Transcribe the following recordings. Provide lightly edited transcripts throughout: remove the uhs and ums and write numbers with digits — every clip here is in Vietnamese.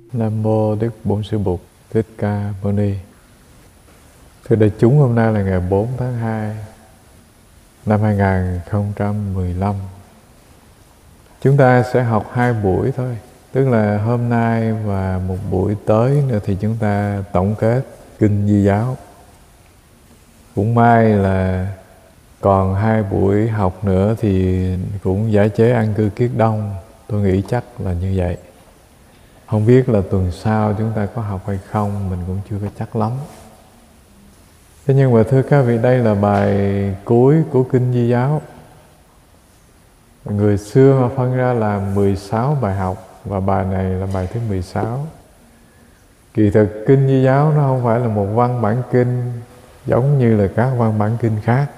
Nam mô Đức Bổn Sư Bụt Thích Ca Mâu Ni. Thưa đại chúng, hôm nay là ngày 4 tháng 2 năm 2015. Chúng ta sẽ học 2 buổi thôi, tức là hôm nay và một buổi tới nữa thì chúng ta tổng kết Kinh Di Giáo. Cũng may là còn 2 buổi học nữa thì cũng giải chế an cư kiết đông. Tôi nghĩ chắc là như vậy. Không biết là tuần sau chúng ta có học hay không, mình cũng chưa có chắc lắm. Thế nhưng mà thưa các vị, đây là bài cuối của Kinh Di Giáo. Người xưa họ phân ra làm 16 bài học, và bài này là bài thứ 16. Kỳ thực Kinh Di Giáo nó không phải là một văn bản kinh giống như là các văn bản kinh khác.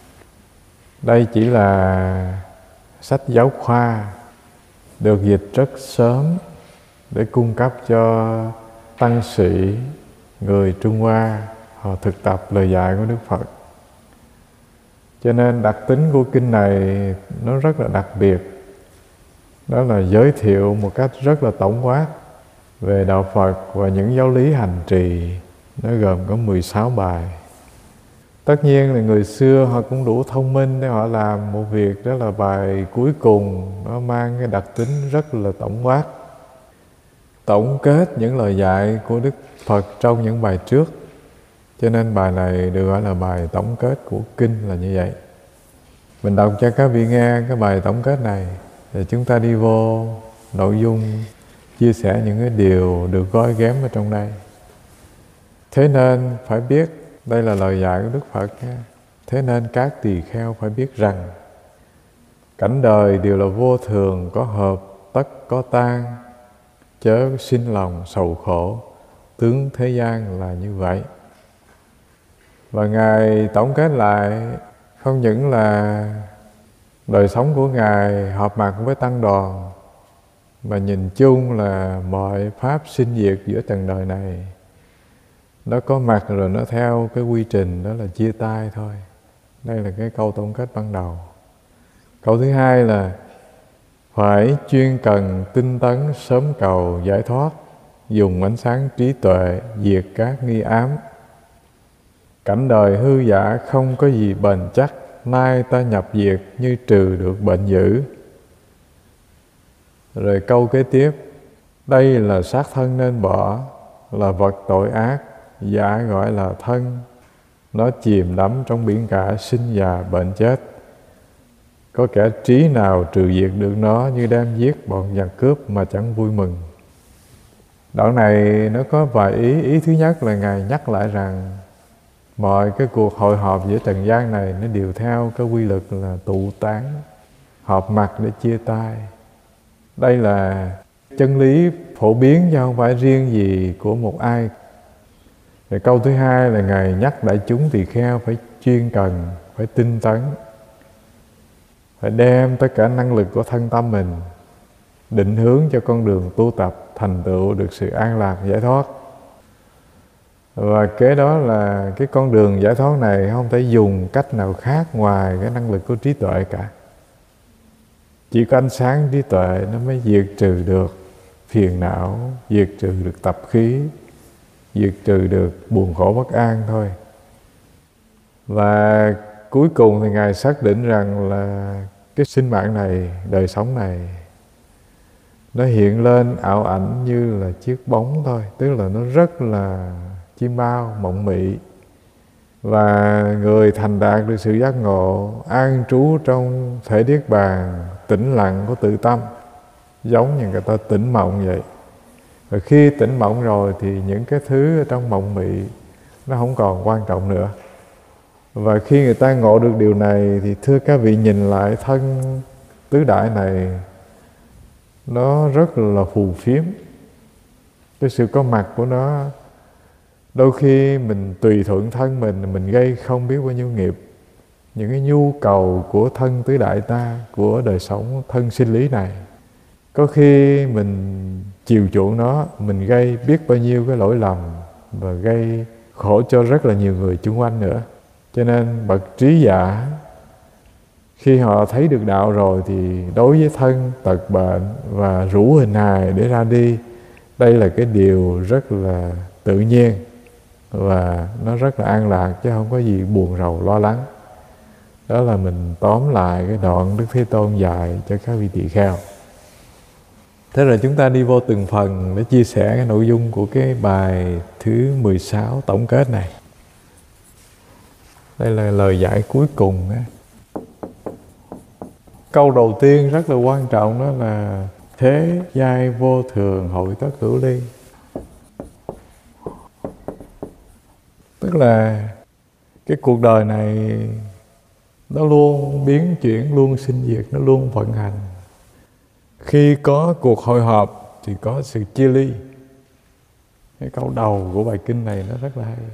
Đây chỉ là sách giáo khoa được dịch rất sớm để cung cấp cho tăng sĩ người Trung Hoa họ thực tập lời dạy của Đức Phật. Cho nên đặc tính của kinh này nó rất là đặc biệt. Đó là giới thiệu một cách rất là tổng quát về Đạo Phật và những giáo lý hành trì. Nó gồm có 16 bài. Tất nhiên là người xưa họ cũng đủ thông minh để họ làm một việc, đó là bài cuối cùng nó mang cái đặc tính rất là tổng quát, tổng kết những lời dạy của Đức Phật trong những bài trước. Cho nên bài này được gọi là bài tổng kết của kinh là như vậy. Mình đọc cho các vị nghe cái bài tổng kết này, rồi chúng ta đi vô nội dung chia sẻ những cái điều được gói ghém ở trong đây. Thế nên phải biết, đây là lời dạy của Đức Phật nha. Thế nên các tỳ kheo phải biết rằng cảnh đời đều là vô thường, có hợp tất có tan, chớ sinh lòng sầu khổ, tướng thế gian là như vậy. Và Ngài tổng kết lại không những là đời sống của Ngài họp mặt với tăng đoàn, mà nhìn chung là mọi pháp sinh diệt giữa trần đời này nó có mặt rồi nó theo cái quy trình, đó là chia tay thôi. Đây là cái câu tổng kết ban đầu. Câu thứ hai là phải chuyên cần tinh tấn sớm cầu giải thoát, dùng ánh sáng trí tuệ diệt các nghi ám. Cảnh đời hư giả không có gì bền chắc, nay ta nhập diệt như trừ được bệnh dữ. Rồi câu kế tiếp, đây là xác thân nên bỏ, là vật tội ác, giả gọi là thân. Nó chìm đắm trong biển cả sinh già bệnh chết. Có kẻ trí nào trừ diệt được nó, như đem giết bọn giặc cướp mà chẳng vui mừng. Đoạn này nó có vài ý. Ý thứ nhất là Ngài nhắc lại rằng mọi cái cuộc hội họp giữa trần gian này nó đều theo cái quy luật là tụ tán, họp mặt để chia tay. Đây là chân lý phổ biến chứ không phải riêng gì của một ai. Rồi câu thứ hai là Ngài nhắc đại chúng tỳ kheo phải chuyên cần, phải tinh tấn, phải đem tất cả năng lực của thân tâm mình định hướng cho con đường tu tập thành tựu được sự an lạc giải thoát. Và kế đó là cái con đường giải thoát này không thể dùng cách nào khác ngoài cái năng lực của trí tuệ cả. Chỉ có ánh sáng trí tuệ nó mới diệt trừ được phiền não, diệt trừ được tập khí, diệt trừ được buồn khổ bất an thôi. Và cuối cùng thì Ngài xác định rằng là cái sinh mạng này, đời sống này, nó hiện lên ảo ảnh như là chiếc bóng thôi. Tức là nó rất là chiêm bao, mộng mị. Và người thành đạt được sự giác ngộ, an trú trong thể niết bàn, tĩnh lặng của tự tâm, giống như người ta tỉnh mộng vậy. Và khi tỉnh mộng rồi thì những cái thứ ở trong mộng mị nó không còn quan trọng nữa. Và khi người ta ngộ được điều này thì thưa các vị, nhìn lại thân tứ đại này nó rất là phù phiếm. Cái sự có mặt của nó, đôi khi mình tùy thuận thân mình gây không biết bao nhiêu nghiệp. Những cái nhu cầu của thân tứ đại ta, của đời sống thân sinh lý này, có khi mình chiều chuộng nó, mình gây biết bao nhiêu cái lỗi lầm và gây khổ cho rất là nhiều người xung quanh nữa. Cho nên bậc trí giả khi họ thấy được đạo rồi thì đối với thân tật bệnh và rũ hình hài để ra đi Đây là cái điều rất là tự nhiên và nó rất là an lạc, chứ không có gì buồn rầu lo lắng. Đó là mình tóm lại cái đoạn Đức Thế Tôn dạy cho các vị tỳ kheo. Thế rồi chúng ta đi vô từng phần để chia sẻ cái nội dung của cái bài thứ 16 tổng kết này. Đây là lời giải cuối cùng á. Câu đầu tiên rất là quan trọng, đó là thế giai vô thường hội tất hữu ly. Tức là cái cuộc đời này nó luôn biến chuyển, luôn sinh diệt, nó luôn vận hành. Khi có cuộc hội họp thì có sự chia ly. Cái câu đầu của bài kinh này nó rất là hay.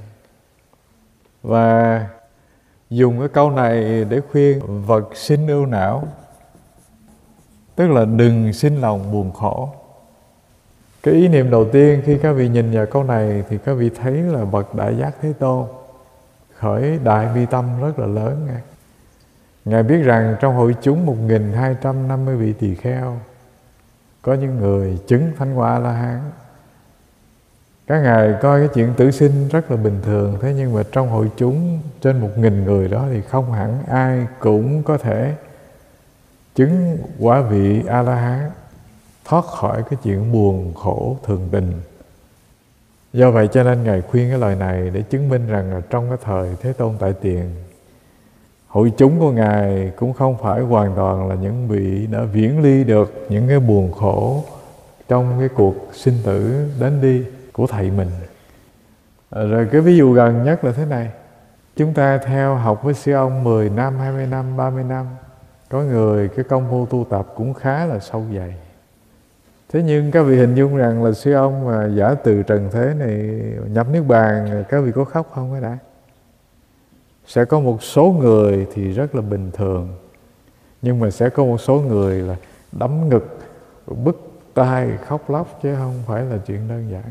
Và dùng cái câu này để khuyên vật sinh ưu não, tức là đừng sinh lòng buồn khổ. Cái ý niệm đầu tiên khi các vị nhìn vào câu này thì các vị thấy là bậc Đại Giác Thế Tôn khởi đại bi tâm rất là lớn. Ngài biết rằng trong hội chúng 1250 vị tỳ kheo có những người chứng thánh quả A-la-hán. Các ngài coi cái chuyện tử sinh rất là bình thường. Thế nhưng mà trong hội chúng trên 1000 người đó thì không hẳn ai cũng có thể chứng quả vị A-la-hán, thoát khỏi cái chuyện buồn khổ thường tình. Do vậy cho nên Ngài khuyên cái lời này để chứng minh rằng là trong cái thời Thế Tôn tại tiền, hội chúng của Ngài cũng không phải hoàn toàn là những vị đã viễn ly được những cái buồn khổ trong cái cuộc sinh tử đến đi của thầy mình. Rồi cái ví dụ gần nhất là thế này. Chúng ta theo học với sư ông 10 năm, 20 năm, 30 năm. Có người cái công phu tu tập cũng khá là sâu dày. Thế nhưng các vị hình dung rằng là sư ông mà giả từ trần thế này nhập niết bàn, các vị có khóc không cái đã? Sẽ có một số người thì rất là bình thường, nhưng mà sẽ có một số người là đấm ngực, bứt tai, khóc lóc, chứ không phải là chuyện đơn giản.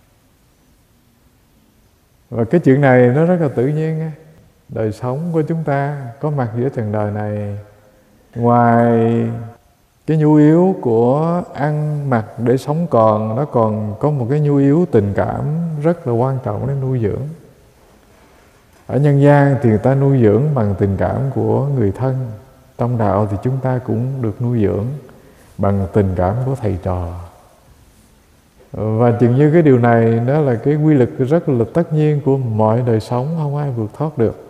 Và cái chuyện này nó rất là tự nhiên. Đời sống của chúng ta có mặt giữa trần đời này, ngoài cái nhu yếu của ăn mặc để sống còn, nó còn có một cái nhu yếu tình cảm rất là quan trọng để nuôi dưỡng. Ở nhân gian thì người ta nuôi dưỡng bằng tình cảm của người thân. Trong đạo thì chúng ta cũng được nuôi dưỡng bằng tình cảm của thầy trò. Và chừng như cái điều này đó là cái quy luật rất là tất nhiên của mọi đời sống, không ai vượt thoát được.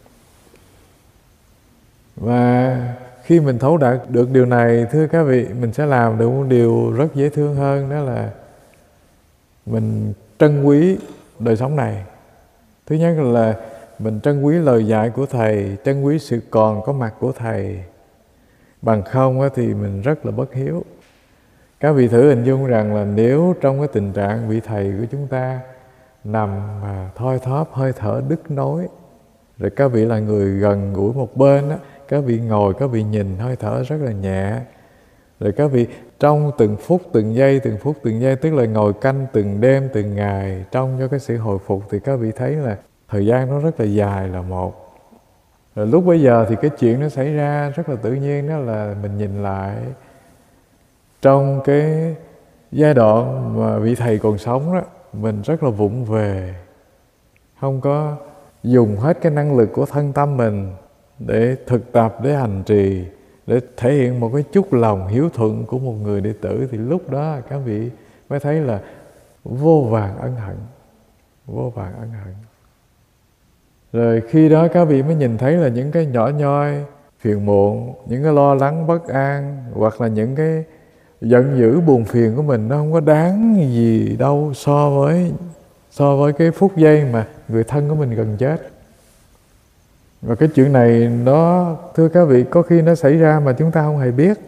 Và khi mình thấu đạt được điều này, thưa các vị, mình sẽ làm được một điều rất dễ thương hơn, đó là mình trân quý đời sống này. Thứ nhất là mình trân quý lời dạy của Thầy, trân quý sự còn có mặt của Thầy. Bằng không thì mình rất là bất hiếu. Các vị thử hình dung rằng là nếu trong cái tình trạng vị Thầy của chúng ta nằm mà thoi thóp, hơi thở đứt nối, rồi các vị là người gần gũi một bên á, các vị ngồi, các vị nhìn hơi thở rất là nhẹ, rồi các vị trong từng phút, từng giây, tức là ngồi canh từng đêm, từng ngày, trong cho cái sự hồi phục, thì các vị thấy là thời gian nó rất là dài là một. Rồi lúc bấy giờ thì cái chuyện nó xảy ra rất là tự nhiên, đó là mình nhìn lại trong cái giai đoạn mà vị Thầy còn sống đó, mình rất là vụng về, không có dùng hết cái năng lực của thân tâm mình để thực tập, để hành trì, để thể hiện một cái chút lòng hiếu thuận của một người đệ tử, thì lúc đó các vị mới thấy là vô vàn ân hận, vô vàn ân hận. Rồi khi đó các vị mới nhìn thấy là những cái nhỏ nhoi, phiền muộn, những cái lo lắng bất an, hoặc là những cái giận dữ buồn phiền của mình, nó không có đáng gì đâu so với cái phút giây mà người thân của mình gần chết. Và cái chuyện này nó, thưa các vị, có khi nó xảy ra mà chúng ta không hề biết.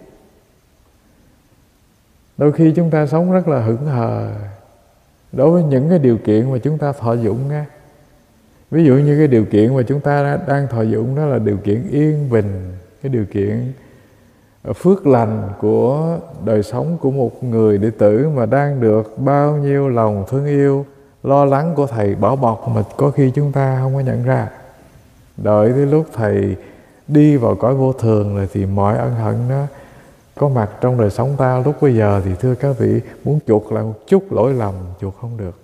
Đôi khi chúng ta sống rất là hững hờ đối với những cái điều kiện mà chúng ta thọ dụng nha. Ví dụ như cái điều kiện mà chúng ta đang thọ dụng đó là điều kiện yên bình, cái điều kiện phước lành của đời sống của một người đệ tử mà đang được bao nhiêu lòng thương yêu, lo lắng của Thầy bảo bọc mà có khi chúng ta không có nhận ra. Đợi tới lúc Thầy đi vào cõi vô thường rồi thì mọi ân hận có mặt trong đời sống ta lúc bây giờ, thì thưa các vị, muốn chuộc lại một chút lỗi lầm chuộc không được.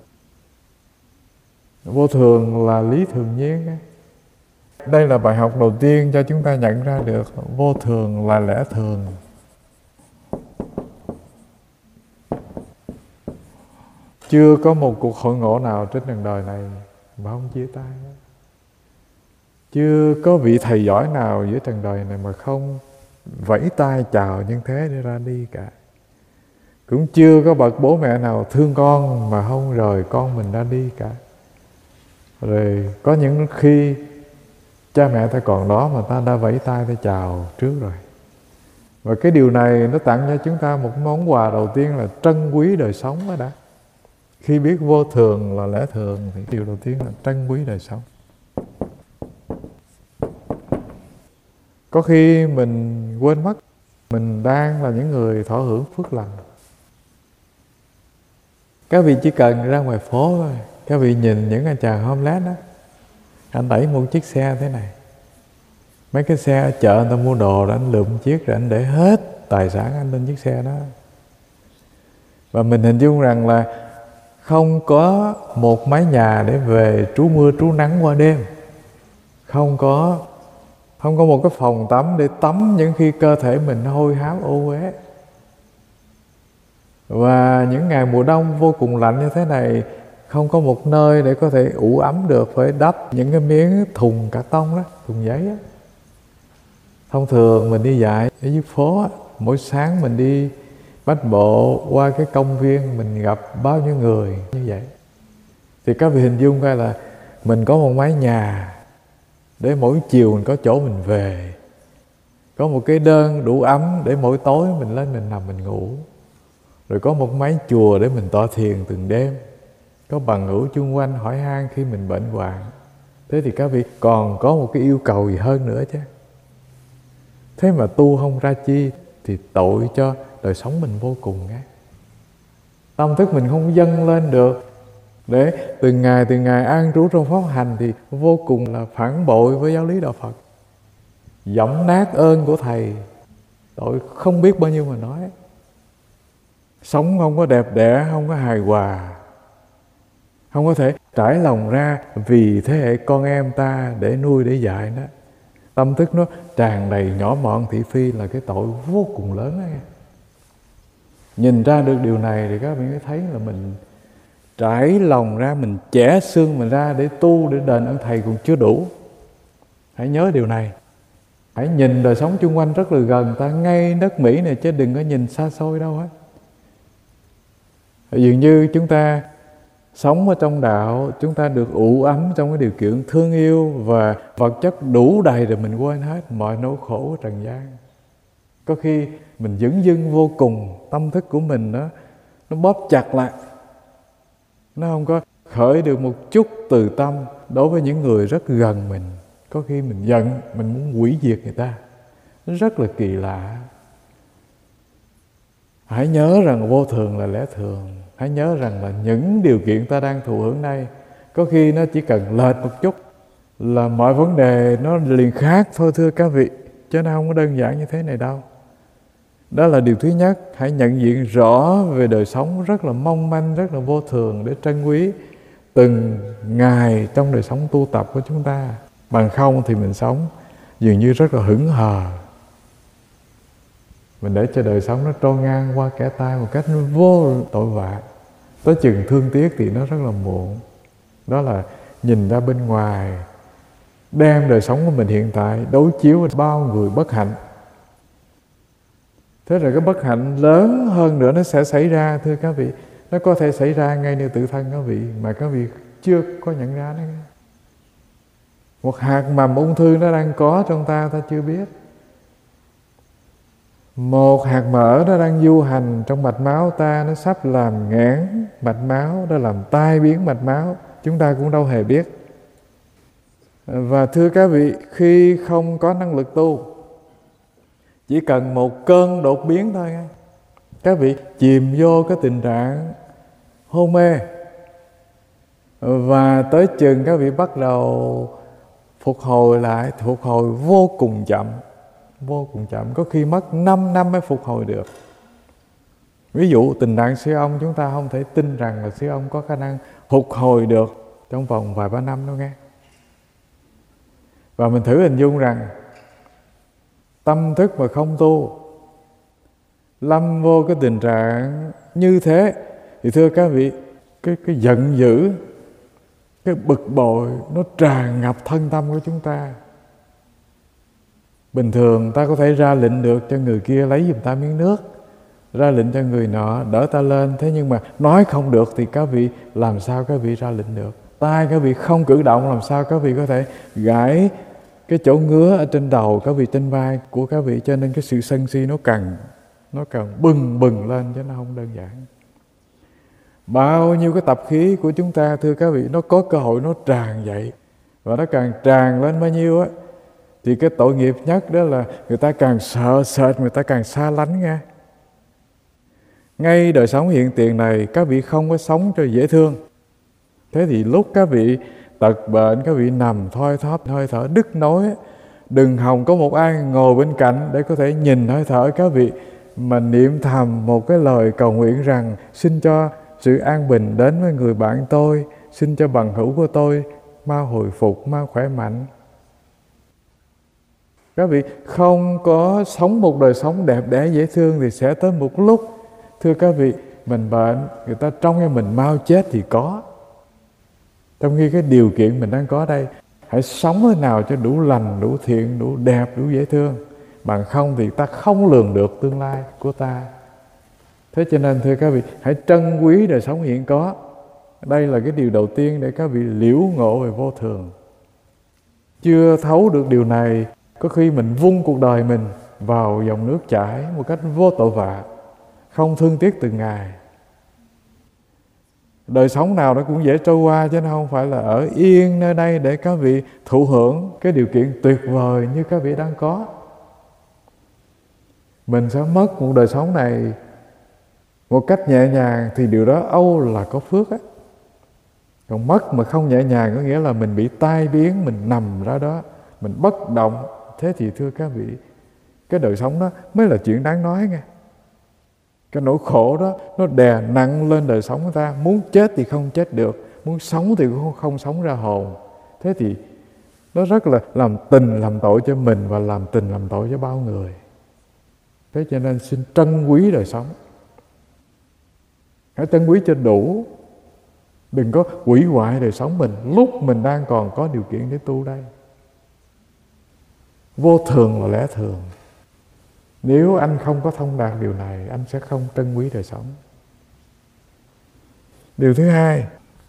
Vô thường là lý thường nhiên ấy. Đây là bài học đầu tiên cho chúng ta nhận ra được vô thường là lẽ thường. Chưa có một cuộc hội ngộ nào trên trần đời này mà không chia tay. Chưa có vị thầy giỏi nào giữa trần đời này mà không vẫy tay chào nhân thế để ra đi cả. Cũng chưa có bậc bố mẹ nào thương con mà không rời con mình ra đi cả. Rồi có những khi cha mẹ ta còn đó mà ta đã vẫy tay ta chào trước rồi. Và cái điều này nó tặng cho chúng ta một món quà đầu tiên là trân quý đời sống đó đã. Khi biết vô thường là lẽ thường thì điều đầu tiên là trân quý đời sống. Có khi mình quên mất mình đang là những người thọ hưởng phước lành. Các vị chỉ cần ra ngoài phố thôi, các vị nhìn những anh chàng homeless đó, anh đẩy một chiếc xe thế này. Mấy cái xe ở chợ người ta mua đồ rồi anh lượm chiếc rồi anh để hết tài sản anh lên chiếc xe đó. Và mình hình dung rằng là không có một mái nhà để về trú mưa trú nắng qua đêm. Không có một cái phòng tắm để tắm những khi cơ thể mình hôi hám ô uế. Và những ngày mùa đông vô cùng lạnh như thế này, không có một nơi để có thể ủ ấm được, phải đắp những cái miếng thùng cà tông đó, thùng giấy đó. Thông thường mình đi dạo ở dưới phố á, mỗi sáng mình đi bách bộ qua cái công viên, mình gặp bao nhiêu người như vậy. Thì các vị hình dung coi là mình có một mái nhà để mỗi chiều mình có chỗ mình về, có một cái đơn đủ ấm để mỗi tối mình lên mình nằm mình ngủ, rồi có một mái chùa để mình tọa thiền từng đêm, có bằng hữu chung quanh hỏi han khi mình bệnh hoạn. Thế thì các vị còn có một cái yêu cầu gì hơn nữa chứ. Thế mà tu không ra chi thì tội cho đời sống mình vô cùng á. Tâm thức mình không dâng lên được để từng ngày an trú trong pháp hành thì vô cùng là phản bội với giáo lý đạo Phật, giẫm nát ơn của Thầy. Tội không biết bao nhiêu mà nói. Sống không có đẹp đẽ, không có hài hòa, không có thể trải lòng ra vì thế hệ con em ta để nuôi để dạy đó. Tâm thức nó tràn đầy nhỏ mọn thị phi là cái tội vô cùng lớn ấy. Nhìn ra được điều này thì các bạn mới thấy là mình trải lòng ra, mình chẻ xương mình ra để tu, để đền ơn Thầy còn chưa đủ. Hãy nhớ điều này. Hãy nhìn đời sống chung quanh rất là gần ta, ngay đất Mỹ này, chứ đừng có nhìn xa xôi đâu hết. Dường như chúng ta sống ở trong đạo, chúng ta được ủ ấm trong cái điều kiện thương yêu và vật chất đủ đầy rồi mình quên hết mọi nỗi khổ của trần gian. Có khi mình dửng dưng vô cùng, tâm thức của mình nó bóp chặt lại, nó không có khởi được một chút từ tâm đối với những người rất gần mình. Có khi mình giận, mình muốn hủy diệt người ta. Nó rất là kỳ lạ. Hãy nhớ rằng vô thường là lẽ thường. Hãy nhớ rằng là những điều kiện ta đang thụ hưởng đây, có khi nó chỉ cần lệch một chút là mọi vấn đề nó liền khác thôi thưa các vị. Chứ nó không có đơn giản như thế này đâu. Đó là điều thứ nhất. Hãy nhận diện rõ về đời sống rất là mong manh, rất là vô thường để trân quý từng ngày trong đời sống tu tập của chúng ta. Bằng không thì mình sống dường như rất là hững hờ. Mình để cho đời sống nó trôi ngang qua kẻ tay một cách vô tội vạ. Tới chừng thương tiếc thì nó rất là muộn. Đó là nhìn ra bên ngoài, đem đời sống của mình hiện tại đối chiếu với bao người bất hạnh. Thế rồi cái bất hạnh lớn hơn nữa nó sẽ xảy ra thưa các vị. Nó có thể xảy ra ngay nơi tự thân các vị mà các vị chưa có nhận ra đấy. Một hạt mầm ung thư nó đang có trong ta chưa biết. Một hạt mỡ nó đang du hành trong mạch máu ta, nó sắp làm nghẽn mạch máu, nó làm tai biến mạch máu, chúng ta cũng đâu hề biết. Và thưa các vị, khi không có năng lực tu, chỉ cần một cơn đột biến thôi, các vị chìm vô cái tình trạng hôn mê, và tới chừng các vị bắt đầu phục hồi lại, phục hồi vô cùng chậm. vô cùng chậm, có khi mất 5 năm mới phục hồi được. Ví dụ tình trạng siêu âm, chúng ta không thể tin rằng là siêu âm có khả năng phục hồi được trong vòng vài ba năm đâu nghe. Và mình thử hình dung rằng tâm thức mà không tu, lâm vô cái tình trạng như thế, thì thưa các vị, cái giận dữ, cái bực bội nó tràn ngập thân tâm của chúng ta. Bình thường ta có thể ra lệnh được cho người kia lấy giùm ta miếng nước, ra lệnh cho người nọ đỡ ta lên. Thế nhưng mà nói không được thì các vị làm sao các vị ra lệnh được? Tai các vị không cử động, làm sao các vị có thể gãi cái chỗ ngứa ở trên đầu các vị, trên vai của các vị? Cho nên cái sự sân si nó càng bừng bừng lên, chứ nó không đơn giản. Bao nhiêu cái tập khí của chúng ta, thưa các vị, nó có cơ hội nó tràn dậy. Và nó càng tràn lên bao nhiêu á, thì cái tội nghiệp nhất đó là người ta càng sợ sệt, người ta càng xa lánh nghe. Ngay đời sống hiện tiền này, các vị không có sống cho dễ thương. Thế thì lúc các vị tật bệnh, các vị nằm thoi thóp, hơi thở đứt nối, đừng hòng có một ai ngồi bên cạnh để có thể nhìn hơi thở các vị mà niệm thầm một cái lời cầu nguyện rằng: xin cho sự an bình đến với người bạn tôi, xin cho bằng hữu của tôi mau hồi phục, mau khỏe mạnh. Các vị không có sống một đời sống đẹp đẽ dễ thương thì sẽ tới một lúc, thưa các vị, mình bệnh, người ta trông cho mình mau chết thì có. Trong khi cái điều kiện mình đang có đây, hãy sống thế nào cho đủ lành, đủ thiện, đủ đẹp, đủ dễ thương. Bằng không thì ta không lường được tương lai của ta. Thế cho nên thưa các vị, hãy trân quý đời sống hiện có. Đây là cái điều đầu tiên để các vị liễu ngộ về vô thường. Chưa thấu được điều này, có khi mình vung cuộc đời mình vào dòng nước chảy một cách vô tội vạ, không thương tiếc từng ngày. Đời sống nào nó cũng dễ trôi qua, chứ nó không phải là ở yên nơi đây để các vị thụ hưởng cái điều kiện tuyệt vời như các vị đang có. Mình sẽ mất một đời sống này một cách nhẹ nhàng thì điều đó âu là có phước á. Còn mất mà không nhẹ nhàng có nghĩa là mình bị tai biến, mình nằm ra đó, mình bất động. Thế thì thưa các vị, cái đời sống đó mới là chuyện đáng nói nghe. Cái nỗi khổ đó nó đè nặng lên đời sống của ta. Muốn chết thì không chết được, muốn sống thì cũng không sống ra hồn. Thế thì nó rất là làm tình làm tội cho mình và làm tình làm tội cho bao người. Thế cho nên xin trân quý đời sống. Hãy trân quý cho đủ. Đừng có hủy hoại đời sống mình lúc mình đang còn có điều kiện để tu đây. Vô thường là lẽ thường. Nếu anh không có thông đạt điều này, anh sẽ không trân quý đời sống. Điều thứ hai,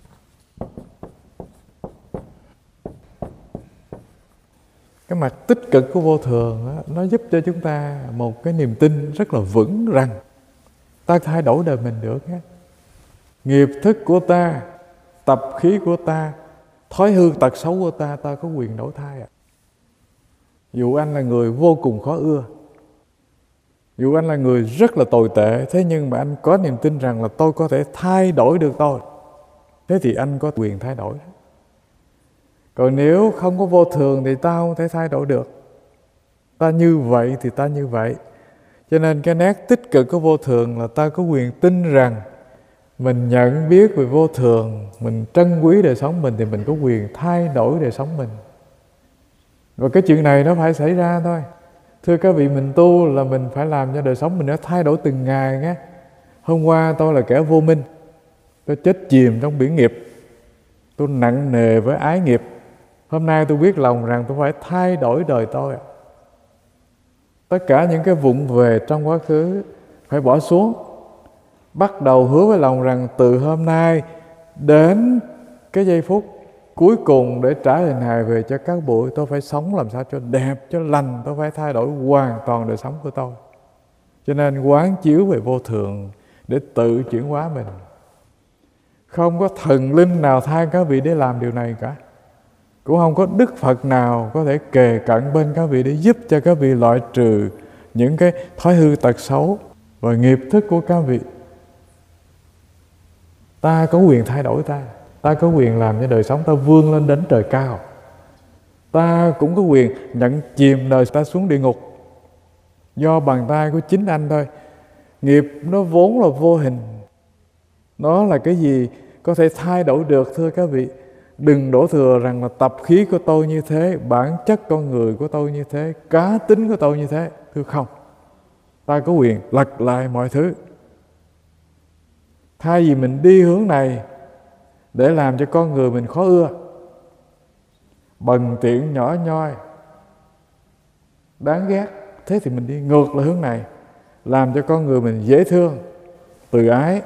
cái mặt tích cực của vô thường đó, nó giúp cho chúng ta một cái niềm tin rất là vững rằng ta thay đổi đời mình được nhé. Nghiệp thức của ta, tập khí của ta, thói hư tật xấu của ta, ta có quyền đổi thay. Dù anh là người vô cùng khó ưa, dù anh là người rất là tồi tệ, thế nhưng mà anh có niềm tin rằng là tôi có thể thay đổi được tôi, thế thì anh có quyền thay đổi. Còn nếu không có vô thường thì ta không thể thay đổi được. Ta như vậy thì ta như vậy. Cho nên cái nét tích cực của vô thường là ta có quyền tin rằng mình nhận biết về vô thường, mình trân quý đời sống mình thì mình có quyền thay đổi đời sống mình. Và cái chuyện này nó phải xảy ra thôi. Thưa các vị, mình tu là mình phải làm cho đời sống mình nó thay đổi từng ngày nhé. Hôm qua tôi là kẻ vô minh, tôi chết chìm trong biển nghiệp, tôi nặng nề với ái nghiệp. Hôm nay tôi biết lòng rằng tôi phải thay đổi đời tôi. Tất cả những cái vụng về trong quá khứ phải bỏ xuống. Bắt đầu hứa với lòng rằng từ hôm nay đến cái giây phút cuối cùng để trả hình hài về cho các bụi, tôi phải sống làm sao cho đẹp, cho lành. Tôi phải thay đổi hoàn toàn đời sống của tôi. Cho nên quán chiếu về vô thường để tự chuyển hóa mình. Không có thần linh nào thay các vị để làm điều này cả. Cũng không có Đức Phật nào có thể kề cận bên các vị để giúp cho các vị loại trừ những cái thói hư tật xấu và nghiệp thức của các vị. Ta có quyền thay đổi ta. Ta có quyền làm cho đời sống ta vươn lên đến trời cao. Ta cũng có quyền nhận chìm đời ta xuống địa ngục. do bàn tay của chính anh thôi. Nghiệp nó vốn là vô hình, nó là cái gì có thể thay đổi được thưa các vị. Đừng đổ thừa rằng là tập khí của tôi như thế, bản chất con người của tôi như thế, cá tính của tôi như thế. Thưa không, ta có quyền lật lại mọi thứ. Thay vì mình đi hướng này để làm cho con người mình khó ưa, bần tiện nhỏ nhoi, đáng ghét, thế thì mình đi ngược lại hướng này, làm cho con người mình dễ thương, từ ái.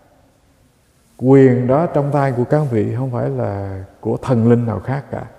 Quyền đó trong tay của các vị, không phải là của thần linh nào khác cả.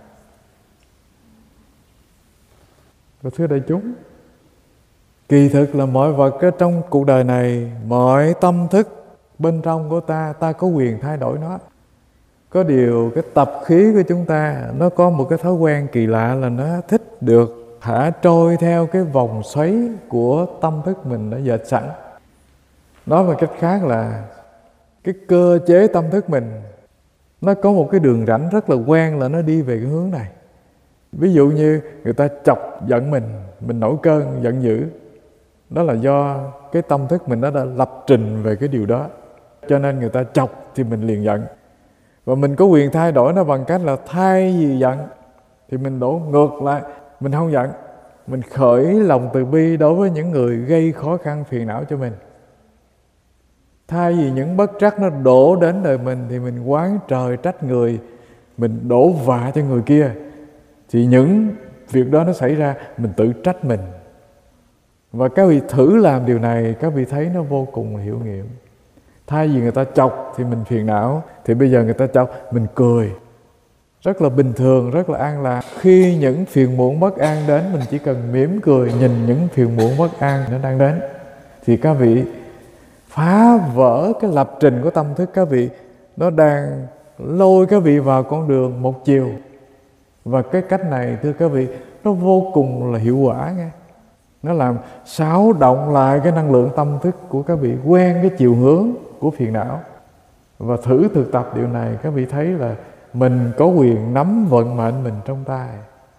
Và thưa đại chúng, kỳ thực là mọi vật ở trong cuộc đời này, mọi tâm thức bên trong của ta, ta có quyền thay đổi nó. Có điều cái tập khí của chúng ta, nó có một cái thói quen kỳ lạ là nó thích được thả trôi theo cái vòng xoáy của tâm thức mình đã dệt sẵn. Nói một cách khác là cái cơ chế tâm thức mình nó có một cái đường rãnh rất là quen là nó đi về cái hướng này. Ví dụ như người ta chọc giận mình nổi cơn giận dữ, đó là do cái tâm thức mình nó đã lập trình về cái điều đó, cho nên người ta chọc thì mình liền giận. Và mình có quyền thay đổi nó bằng cách là thay vì giận thì mình đổ ngược lại, mình không giận, mình khởi lòng từ bi đối với những người gây khó khăn phiền não cho mình. Thay vì những bất trắc nó đổ đến đời mình thì mình oán trời trách người, mình đổ vạ cho người kia, thì những việc đó nó xảy ra, mình tự trách mình. Và các vị thử làm điều này, các vị thấy nó vô cùng hiệu nghiệm. Thay vì người ta chọc thì mình phiền não, thì bây giờ người ta chọc mình cười, rất là bình thường, rất là an lạc. Khi những phiền muộn bất an đến, mình chỉ cần mỉm cười nhìn những phiền muộn bất an nó đang đến, thì các vị phá vỡ cái lập trình của tâm thức các vị. Nó đang lôi các vị vào con đường một chiều. Và cái cách này thưa các vị, nó vô cùng là hiệu quả nghe. Nó làm xáo động lại cái năng lượng tâm thức của các vị quen cái chiều hướng của phiền não. Và thử thực tập điều này, các vị thấy là mình có quyền nắm vận mệnh mình trong tay.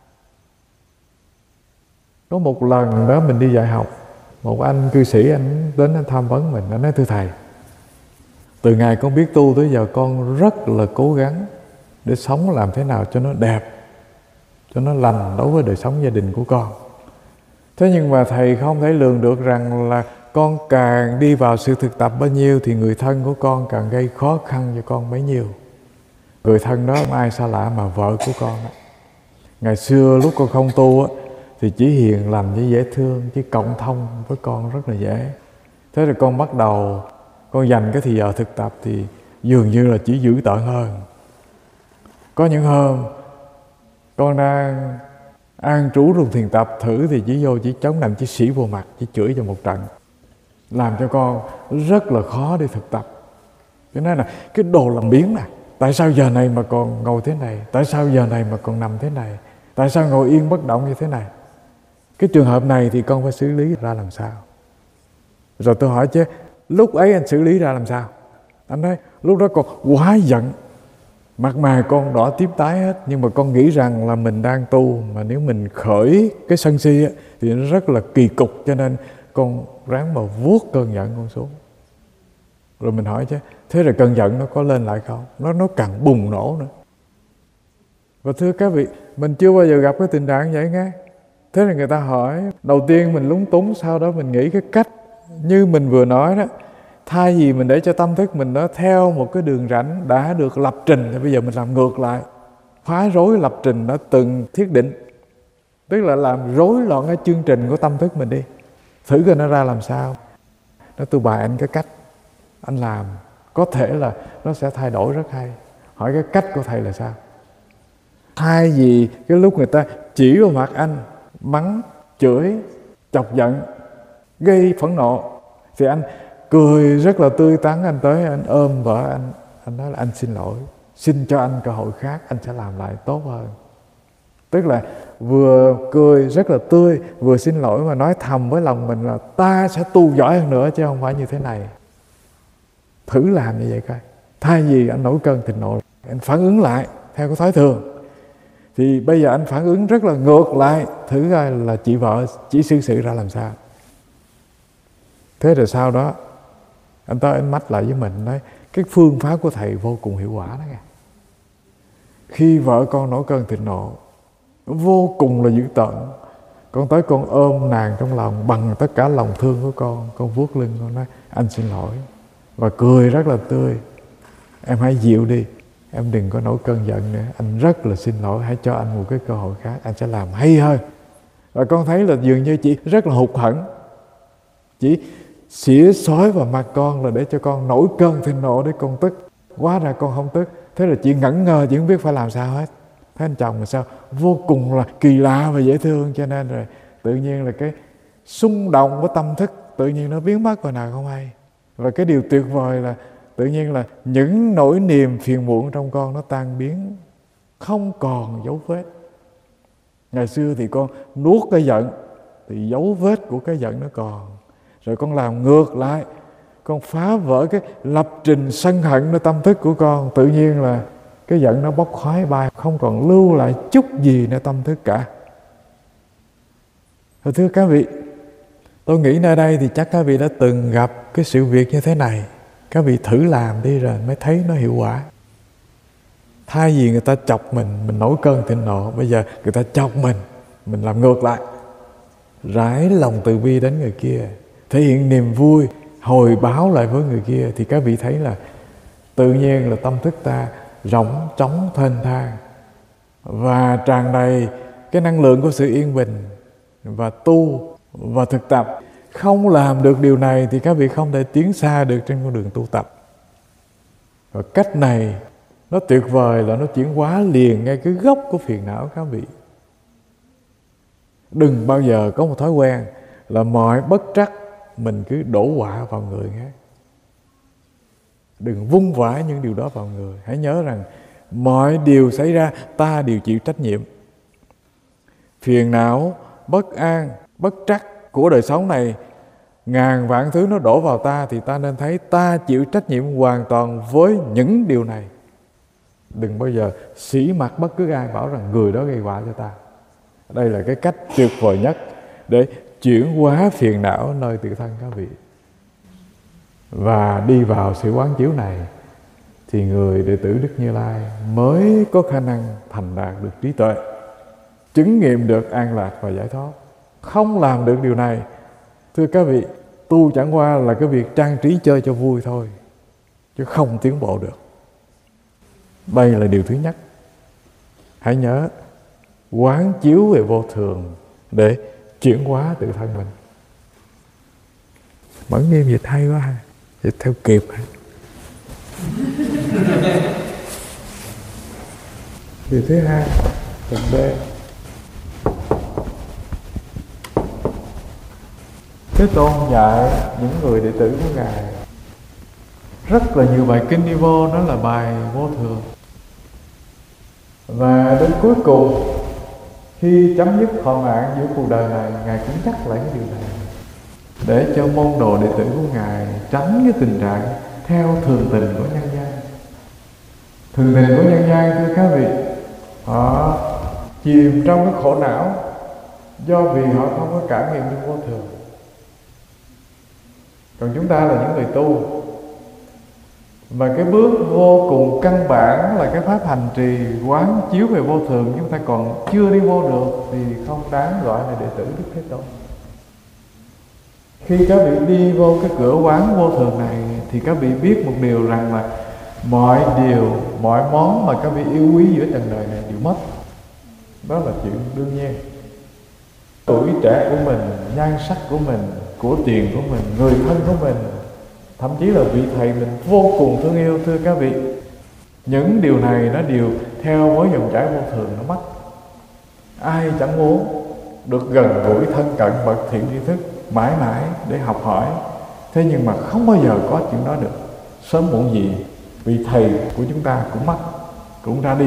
Có một lần đó mình đi dạy học, một anh cư sĩ anh đến anh tham vấn mình, anh nói thưa thầy, từ ngày con biết tu tới giờ con rất là cố gắng để sống làm thế nào cho nó đẹp, cho nó lành đối với đời sống gia đình của con. Thế nhưng mà thầy không thể lường được rằng là con càng đi vào sự thực tập bao nhiêu thì người thân của con càng gây khó khăn cho con bấy nhiêu. Người thân đó không ai xa lạ mà vợ của con. Ngày xưa lúc con không tu thì chỉ hiền lành với dễ thương, chỉ cộng thông với con rất là dễ. Thế rồi con bắt đầu con dành cái thì giờ thực tập thì dường như là chỉ dữ tợn hơn. Có những hôm con đang an trú trong thiền tập thử thì chỉ vô chỉ chống nằm chỉ xỉ vô mặt, chỉ chửi cho một trận, làm cho con rất là khó để thực tập. Cái nói là cái đồ làm biếng này, tại sao giờ này mà còn ngồi thế này, tại sao giờ này mà còn nằm thế này, tại sao ngồi yên bất động như thế này. Cái trường hợp này thì con phải xử lý ra làm sao? Rồi tôi hỏi chứ lúc ấy anh xử lý ra làm sao? Anh nói lúc đó con quá giận, mặt mày con đỏ tím tái hết, nhưng mà con nghĩ rằng là mình đang tu, mà nếu mình khởi cái sân si thì nó rất là kỳ cục, cho nên con ráng mà vuốt cơn giận con xuống. Rồi mình hỏi chứ thế rồi cơn giận nó có lên lại không? Nó càng bùng nổ nữa. Và thưa các vị, mình chưa bao giờ gặp cái tình trạng vậy nghe. Thế là người ta hỏi, đầu tiên mình lúng túng, sau đó mình nghĩ cái cách như mình vừa nói đó. Thay vì mình để cho tâm thức mình nó theo một cái đường rãnh đã được lập trình, thì bây giờ mình làm ngược lại, phá rối lập trình nó từng thiết định, tức là làm rối loạn cái chương trình của tâm thức mình đi. Thử coi nó ra làm sao. Nó tôi bày anh cái cách, anh làm có thể là nó sẽ thay đổi rất hay. Hỏi cái cách của thầy là sao? Thay vì cái lúc người ta chỉ vào mặt anh, mắng, chửi, chọc giận, gây phẫn nộ, thì anh cười rất là tươi tắn, anh tới anh ôm vợ anh nói là anh xin lỗi, xin cho anh cơ hội khác, anh sẽ làm lại tốt hơn. Tức là vừa cười rất là tươi, vừa xin lỗi mà nói thầm với lòng mình là ta sẽ tu giỏi hơn nữa chứ không phải như thế này. Thử làm như vậy coi. Thay vì anh nổi cơn thịnh nộ, anh phản ứng lại theo cái thói thường, thì bây giờ anh phản ứng rất là ngược lại. Thử coi là chị vợ chỉ xử sự ra làm sao. Thế rồi sau đó anh tới anh mách lại với mình, nói cái phương pháp của thầy vô cùng hiệu quả đó nghe. Khi vợ con nổi cơn thịnh nộ vô cùng là dữ tợn, con tới con ôm nàng trong lòng bằng tất cả lòng thương của con vuốt lưng con nói anh xin lỗi, và cười rất là tươi. Em hãy dịu đi, em đừng có nổi cơn giận nữa, anh rất là xin lỗi, hãy cho anh một cái cơ hội khác, anh sẽ làm hay hơn. Và con thấy là dường như chị rất là hụt hẫng, chỉ xỉa xói vào mặt con là để cho con nổi cơn thịnh nộ để con tức. Hóa ra con không tức. Thế là chị ngẩn ngơ, chị không biết phải làm sao hết. Thấy anh chồng là sao vô cùng là kỳ lạ và dễ thương, cho nên rồi tự nhiên là cái xung động của tâm thức tự nhiên nó biến mất vào nào không hay. Và cái điều tuyệt vời là tự nhiên là những nỗi niềm phiền muộn trong con nó tan biến, không còn dấu vết. Ngày xưa thì con nuốt cái giận thì dấu vết của cái giận nó còn. Rồi con làm ngược lại, con phá vỡ cái lập trình sân hận nơi tâm thức của con, tự nhiên là cái giận nó bốc khói bay, không còn lưu lại chút gì nơi tâm thức cả. Thưa các vị, tôi nghĩ nơi đây thì chắc các vị đã từng gặp cái sự việc như thế này. Các vị thử làm đi rồi mới thấy nó hiệu quả. Thay vì người ta chọc mình nổi cơn thịnh nộ, bây giờ người ta chọc mình làm ngược lại, rải lòng từ bi đến người kia, thể hiện niềm vui, hồi báo lại với người kia, thì các vị thấy là tự nhiên là tâm thức ta rỗng trống thênh thang và tràn đầy cái năng lượng của sự yên bình. Và tu và thực tập, không làm được điều này thì các vị không thể tiến xa được trên con đường tu tập. Và cách này nó tuyệt vời là nó chuyển hóa liền ngay cái gốc của phiền não các vị. Đừng bao giờ có một thói quen là mọi bất trắc mình cứ đổ quả vào người khác. Đừng vung vãi những điều đó vào người. Hãy nhớ rằng mọi điều xảy ra ta đều chịu trách nhiệm. Phiền não, bất an, bất trắc của đời sống này, ngàn vạn thứ nó đổ vào ta, thì ta nên thấy ta chịu trách nhiệm hoàn toàn với những điều này. Đừng bao giờ sỉ mặt bất cứ ai bảo rằng người đó gây họa cho ta. Đây là cái cách tuyệt vời nhất để chuyển hóa phiền não nơi tự thân các vị. Và đi vào sự quán chiếu này thì người đệ tử Đức Như Lai mới có khả năng thành đạt được trí tuệ, chứng nghiệm được an lạc và giải thoát. Không làm được điều này, thưa các vị, tu chẳng qua là cái việc trang trí chơi cho vui thôi, chứ không tiến bộ được. Đây là điều thứ nhất. Hãy nhớ quán chiếu về vô thường để chuyển hóa tự thân mình. Mẫn Nghiêm dịch hay quá ha, dịch theo kịp ha. Điều thứ hai, phần B. Thế Tôn dạy những người đệ tử của Ngài rất là nhiều bài kinh đi vô, đó là bài vô thường. Và đến cuối cùng, khi chấm dứt thọ mạng giữa cuộc đời này, Ngài cũng nhắc lại cái điều này để cho môn đồ đệ tử của Ngài tránh cái tình trạng theo thường tình của nhân gian. Thường tình của nhân gian, thưa các vị, họ chìm trong cái khổ não do vì họ không có cảm nghiệm được vô thường. Còn chúng ta là những người tu, và cái bước vô cùng căn bản là cái pháp hành trì quán chiếu về vô thường chúng ta còn chưa đi vô được, thì không đáng gọi là đệ tử Đức Thế Tôn. Khi các vị đi vô cái cửa quán vô thường này thì các vị biết một điều rằng là mọi điều, mọi món mà các vị yêu quý giữa trần đời này đều mất. Đó là chuyện đương nhiên. Tuổi trẻ của mình, nhan sắc của mình, của tiền của mình, người thân của mình, thậm chí là vị thầy mình vô cùng thương yêu, thưa các vị, những điều này nó đều theo với dòng chảy vô thường nó mất. Ai chẳng muốn được gần gũi thân cận bậc thiện tri thức mãi mãi để học hỏi. Thế nhưng mà không bao giờ có chuyện đó được. Sớm muộn gì vị thầy của chúng ta cũng mất, cũng ra đi.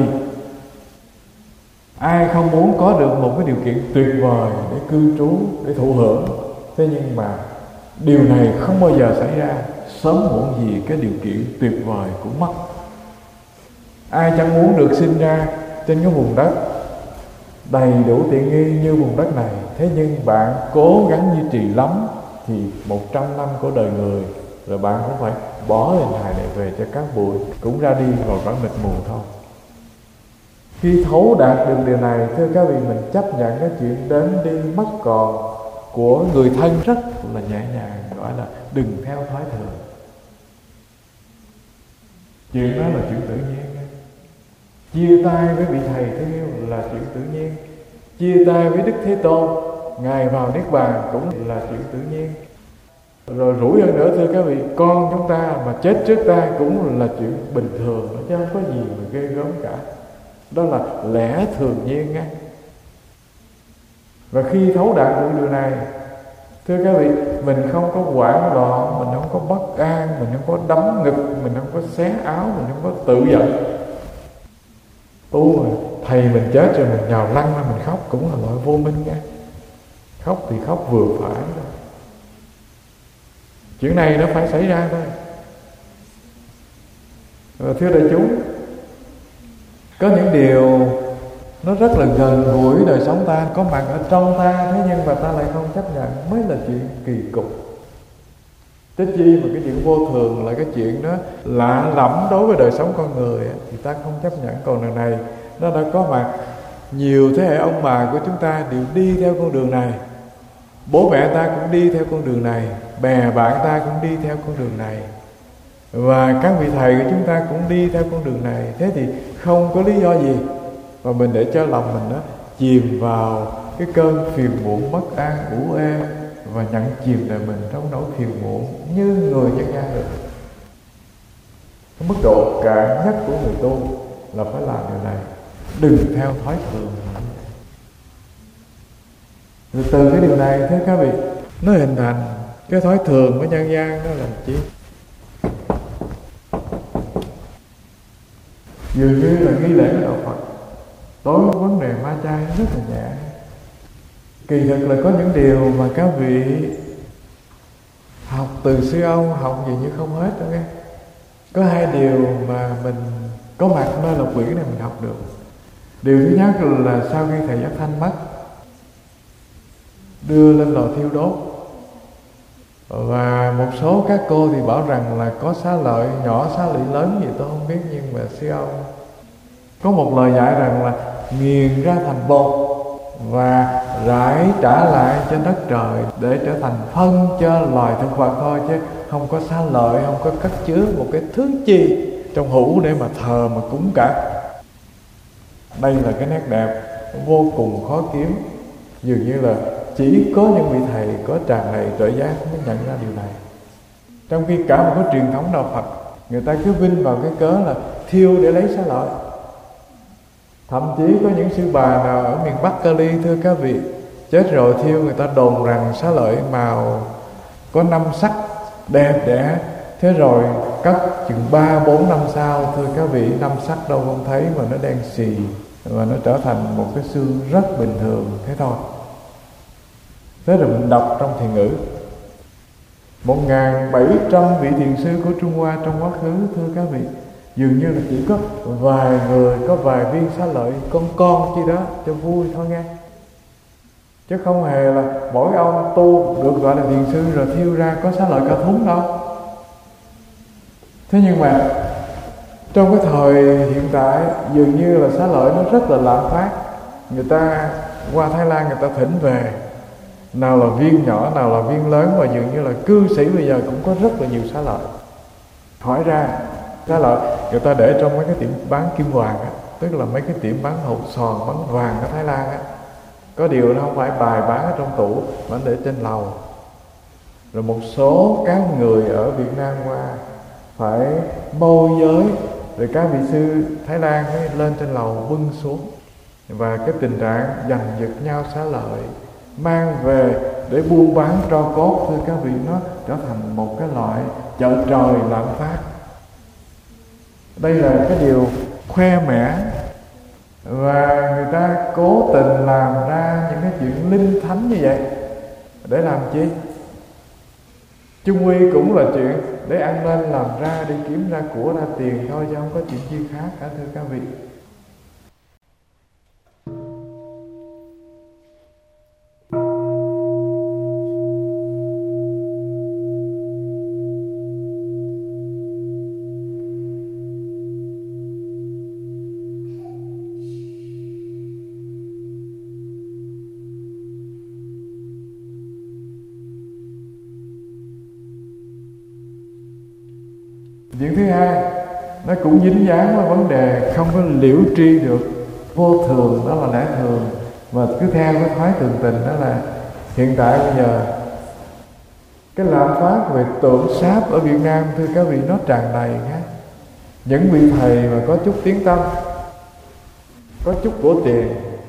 Ai không muốn có được một cái điều kiện tuyệt vời để cư trú, để thụ hưởng. Thế nhưng mà điều này không bao giờ xảy ra. Sớm muộn gì cái điều kiện tuyệt vời cũng mất. Ai chẳng muốn được sinh ra trên cái vùng đất đầy đủ tiện nghi như vùng đất này. Thế nhưng bạn cố gắng duy trì lắm thì 100 năm của đời người, rồi bạn cũng phải bỏ hình hài này về cho các bụi, cũng ra đi vào cõi mịt mù thôi. Khi thấu đạt được điều này, thưa các vị, mình chấp nhận cái chuyện đến đi mất còn của người thân rất là nhẹ nhàng, gọi là đừng theo thói thường. Chuyện đó là chuyện tự nhiên. Chia tay với vị thầy thương yêu là chuyện tự nhiên. Chia tay với Đức Thế Tôn, Ngài vào Niết Bàn cũng là chuyện tự nhiên. Rồi rủi hơn nữa, thưa các vị, con chúng ta mà chết trước ta cũng là chuyện bình thường, chứ không có gì mà ghê gớm cả. Đó là lẽ thường nhiên nha. Và khi thấu đạt được điều này, thưa các vị, mình không có hoảng loạn, mình không có bất an, mình không có đấm ngực, mình không có xé áo, mình không có tự giận. Tu mà thầy mình chết rồi mình nhào lăn ra mình khóc cũng là loại vô minh nha. Khóc thì khóc vừa phải thôi. Chuyện này nó phải xảy ra thôi. Và thưa đại chúng, có những điều nó rất là gần gũi đời sống ta, có mặt ở trong ta, thế nhưng mà ta lại không chấp nhận, mới là chuyện kỳ cục. Thế chi mà cái chuyện vô thường là cái chuyện đó lạ lẫm đối với đời sống con người thì ta không chấp nhận. Còn lần này nó đã có mặt, nhiều thế hệ ông bà của chúng ta đều đi theo con đường này, bố mẹ ta cũng đi theo con đường này, bè bạn ta cũng đi theo con đường này, và các vị thầy của chúng ta cũng đi theo con đường này. Thế thì không có lý do gì mà mình để cho lòng mình đó chìm vào cái cơn phiền muộn, bất an, ủ ê, và nhận chìm đời mình trong nỗi phiền muộn như người nhân gian được. Cái mức độ cạn nhất của người tu là phải làm điều này, đừng theo thói thường. Rồi từ cái điều này, thưa các vị, nó hình thành cái thói thường của nhân gian. Đó là chi? Dường như là nghi lễ đạo Phật, đối với vấn đề ma chay rất là nhẹ. Kỳ thực là có những điều mà các vị học từ sư ông, học gì như không hết đó nghe. Có hai điều mà mình có mặt nơi Lộc Quyển này mình học được. Điều thứ nhất là sau khi thầy Giác Thanh mất, đưa lên lò thiêu đốt, và một số các cô thì bảo rằng là có xá lợi nhỏ, xá lợi lớn gì tôi không biết, nhưng mà sư ông có một lời dạy rằng là nghiền ra thành bột và rải trả lại cho đất trời để trở thành phân cho loài thực vật thôi, chứ không có xá lợi, không có cất chứa một cái thứ chi trong hũ để mà thờ mà cúng cả. Đây là cái nét đẹp vô cùng khó kiếm. Dường như là chỉ có những vị thầy có tràn đầy tuệ giác mới nhận ra điều này. Trong khi cả một cái truyền thống đạo Phật, người ta cứ vinh vào cái cớ là thiêu để lấy xá lợi. Thậm chí có những sư bà nào ở miền Bắc Cali, thưa các vị, chết rồi thiêu, người ta đồn rằng xá lợi màu có 5 sắc đẹp đẽ. Thế rồi cất chừng 3-4 năm sau, thưa các vị, 5 sắc đâu không thấy mà nó đen xì, và nó trở thành một cái xương rất bình thường thế thôi. Thế rồi mình đọc trong thiền ngữ 1.700 vị thiền sư của Trung Hoa trong quá khứ, thưa các vị, dường như là chỉ có vài người, có vài viên xá lợi con chi đó cho vui thôi nghe. Chứ không hề là mỗi ông tu được gọi là thiền sư rồi thiêu ra có xá lợi cả thúng đâu. Thế nhưng mà trong cái thời hiện tại, dường như là xá lợi nó rất là lạm phát. Người ta qua Thái Lan người ta thỉnh về, nào là viên nhỏ, nào là viên lớn, và dường như là cư sĩ bây giờ cũng có rất là nhiều xá lợi. Hỏi ra xá lợi người ta để trong mấy cái tiệm bán kim vàng á, tức là mấy cái tiệm bán hột xoàn, bán vàng ở Thái Lan á. Có điều nó không phải bài bán ở trong tủ mà để trên lầu. Rồi một số các người ở Việt Nam qua phải môi giới, rồi các vị sư Thái Lan ấy lên trên lầu bưng xuống, và cái tình trạng giành giật nhau xá lợi mang về để buôn bán tro cốt, thưa các vị, nó trở thành một cái loại chợ trời lạm phát. Đây là cái điều khoe mẽ, và người ta cố tình làm ra những cái chuyện linh thánh như vậy để làm chi? Chung quy cũng là chuyện để ăn nên làm ra, để kiếm ra của ra tiền thôi, chứ không có chuyện chi khác cả, thưa các vị. Chuyện thứ hai, nó cũng dính dáng với vấn đề không có liễu tri được vô thường, đó là lẽ thường, mà cứ theo cái thoái thường tình. Đó là hiện tại bây giờ cái lạm phát về tượng sáp ở Việt Nam, thưa các vị, nó tràn đầy nhé. Những vị thầy mà có chút tiếng tăm, có chút của tiền,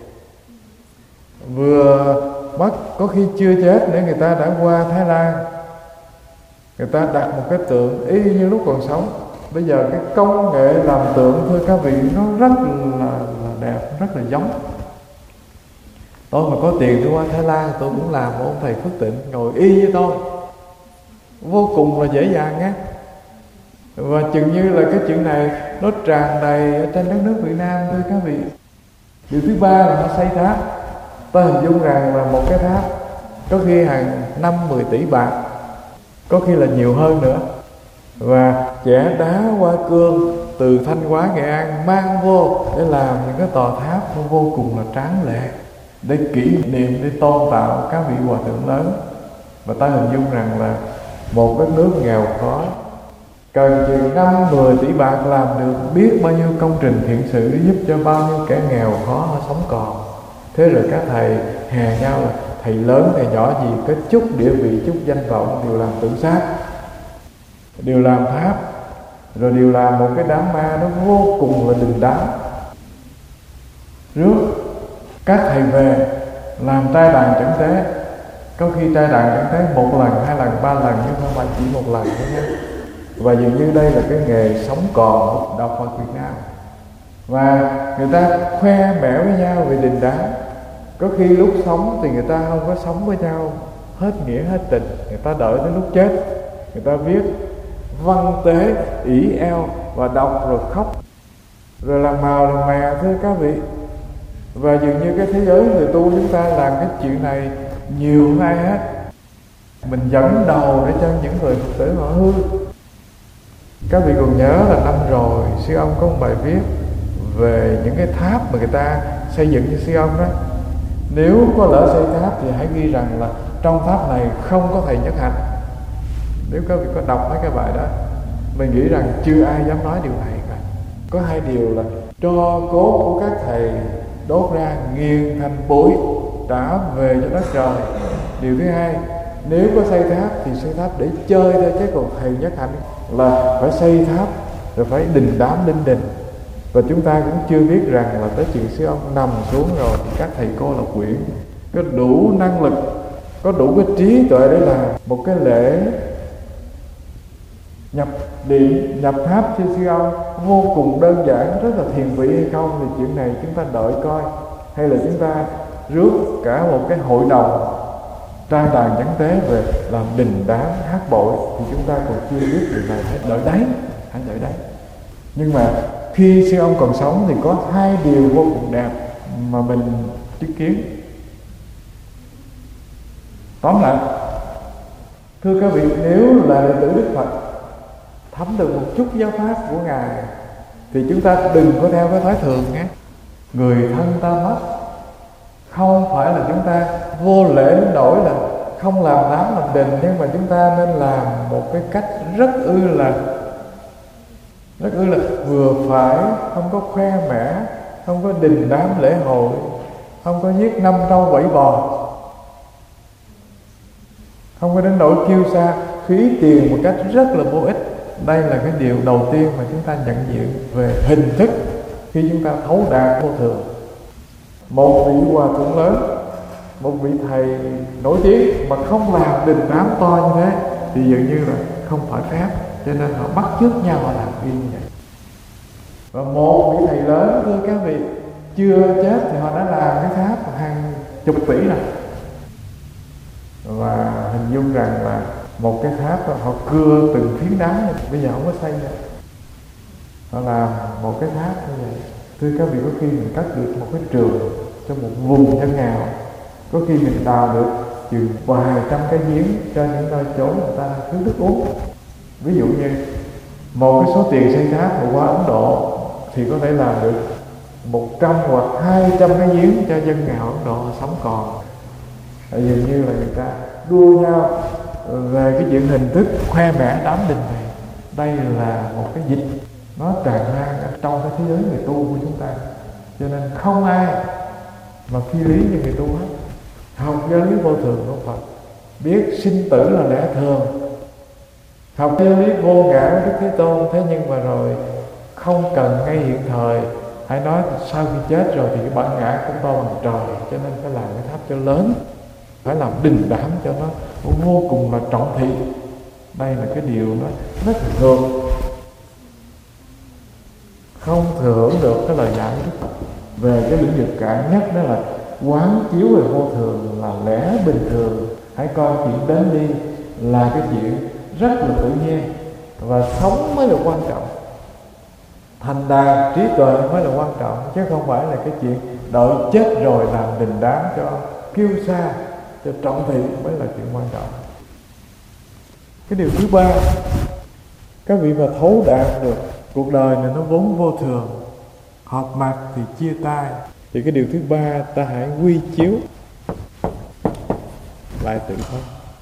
vừa mất, có khi chưa chết nữa, người ta đã qua Thái Lan, người ta đặt một cái tượng y như lúc còn sống. Bây giờ cái công nghệ làm tượng, thưa các vị, nó rất là đẹp, rất là giống. Tôi mà có tiền tôi qua Thái Lan, tôi cũng làm một ông thầy Phước Tịnh ngồi y với tôi, vô cùng là dễ dàng nhé. Và chừng như là cái chuyện này nó tràn đầy ở trên đất nước Việt Nam, thưa các vị. Điều thứ ba là nó xây tháp. Tôi hình dung rằng là một cái tháp có khi hàng 5-10 tỷ bạc, có khi là nhiều hơn nữa. Và chẻ đá hoa cương từ Thanh Hóa, Nghệ An mang vô để làm những cái tòa tháp nó vô cùng là tráng lệ, để kỷ niệm, để tôn tạo các vị hòa thượng lớn. Và ta hình dung rằng là một đất nước nghèo khó cần chừng 5-10 tỷ bạc làm được biết bao nhiêu công trình thiện sự để giúp cho bao nhiêu kẻ nghèo khó họ sống còn. Thế rồi các thầy hè nhau là thầy lớn thầy nhỏ gì, có chút địa vị, chút danh vọng đều làm tượng sáp, đều làm tháp, rồi đều làm một cái đám ma nó vô cùng là đình đám. Rước các thầy về làm trai đàn trấn tế, có khi trai đàn trấn tế 1 lần, 2 lần, 3 lần, nhưng không phải chỉ 1 lần nữa nhé. Và dường như đây là cái nghề sống còn của đạo Phật Việt Nam. Và người ta khoe mẽ với nhau về đình đám. Có khi lúc sống thì người ta không có sống với nhau hết nghĩa hết tình, người ta đợi tới lúc chết, người ta viết văn tế ỷ eo và đọc rồi khóc, rồi làm màu làm mè, thưa các vị. Và dường như cái thế giới người tu chúng ta làm cái chuyện này nhiều hơn ai hết. Mình dẫn đầu để cho những người Phật tử họ hư. Các vị còn nhớ là năm rồi sư ông có một bài viết về những cái tháp mà người ta xây dựng cho sư ông đó. Nếu có lỡ xây tháp thì hãy ghi rằng là trong tháp này không có thầy Nhất Hạnh. Nếu các vị có đọc mấy cái bài đó, mình nghĩ rằng chưa ai dám nói điều này cả. Có 2 điều là tro cốt của các thầy đốt ra nghiền thành bụi trả về cho đất trời. Điều thứ hai, nếu có xây tháp thì xây tháp để chơi thôi, chứ còn thầy Nhất Hạnh là phải xây tháp rồi phải đình đám linh đình. Và chúng ta cũng chưa biết rằng là tới chuyện sư ông nằm xuống rồi thì các thầy cô là quyển có đủ năng lực, có đủ cái trí tuệ để làm một cái lễ nhập điện, nhập tháp cho sư ông vô cùng đơn giản, rất là thiền vị hay không thì chuyện này chúng ta đợi coi. Hay là chúng ta rước cả một cái hội đồng trai đàn trấn tế về làm đình đám hát bội thì chúng ta còn chưa biết điều này. Hãy đợi đấy, hãy đợi đấy. Nhưng mà khi sư ông còn sống thì có 2 điều vô cùng đẹp mà mình chứng kiến. Tóm lại, thưa các vị, nếu là đệ tử Đức Phật thấm được một chút giáo pháp của Ngài thì chúng ta đừng có theo cái thói thường nhé. Người thân ta mất, không phải là chúng ta vô lễ đến nỗi là không làm đám làm đình, nhưng mà chúng ta nên làm một cái cách rất là vừa phải, không có khoe mẽ, không có đình đám lễ hội, không có giết 5 trâu 7 bò, không có đến nỗi kêu xa phí tiền một cách rất là vô ích. Đây là cái điều đầu tiên mà chúng ta nhận diện về hình thức khi chúng ta thấu đạt vô thường. Một vị hòa thượng lớn, một vị thầy nổi tiếng mà không làm đình đám to như thế thì dường như là không phải phép, cho nên họ bắt chước nhau họ làm y như vậy. Và một vị thầy lớn, thưa các vị, chưa chết thì họ đã làm cái tháp hàng chục tỷ rồi. Và hình dung rằng là một cái tháp đó, họ cưa từng phiến đá, bây giờ không có xây nữa. Họ làm một cái tháp như vậy. Thưa các vị, có khi mình cắt được một cái trường cho một vùng nhân nghèo, có khi mình đào được chừng vài trăm cái giếng cho những nơi chốn người ta thiếu nước uống. Ví dụ như một cái số tiền xây tháp mà qua Ấn Độ thì có thể làm được 100 hoặc 200 cái giếng cho dân nghèo Ấn Độ sống còn. Dường như là người ta đua nhau về cái chuyện hình thức khoe mẽ đám đình này. Đây là một cái dịch nó tràn lan ở trong cái thế giới người tu của chúng ta, cho nên không ai mà phi lý như người tu hết. Học giáo lý vô thường của Phật, biết sinh tử là lẽ thường, học giáo lý vô ngã của Đức Thế Tôn. Thế nhưng mà rồi không cần ngay hiện thời, hãy nói sau khi chết rồi thì cái bản ngã cũng to bằng trời, cho nên phải làm cái tháp cho lớn, phải làm đình đám cho nó vô cùng là trọng thị. Đây là cái điều nó rất là ngược, không thừa hưởng được cái lời dạy của Đức Phật về cái lĩnh vực cạn nhất, đó là quán chiếu về vô thường là lẽ bình thường. Hãy coi chuyện đến đi là cái chuyện rất là tự nhiên, và sống mới là quan trọng, thành đạt trí tuệ mới là quan trọng, chứ không phải là cái chuyện đợi chết rồi làm đình đám cho kiêu sa, cho trọng thị mới là chuyện quan trọng. Cái điều thứ ba, các vị mà thấu đạt được cuộc đời này nó vốn vô thường, hợp mặt thì chia tay, thì cái điều thứ ba, ta hãy quy chiếu lại tự thân.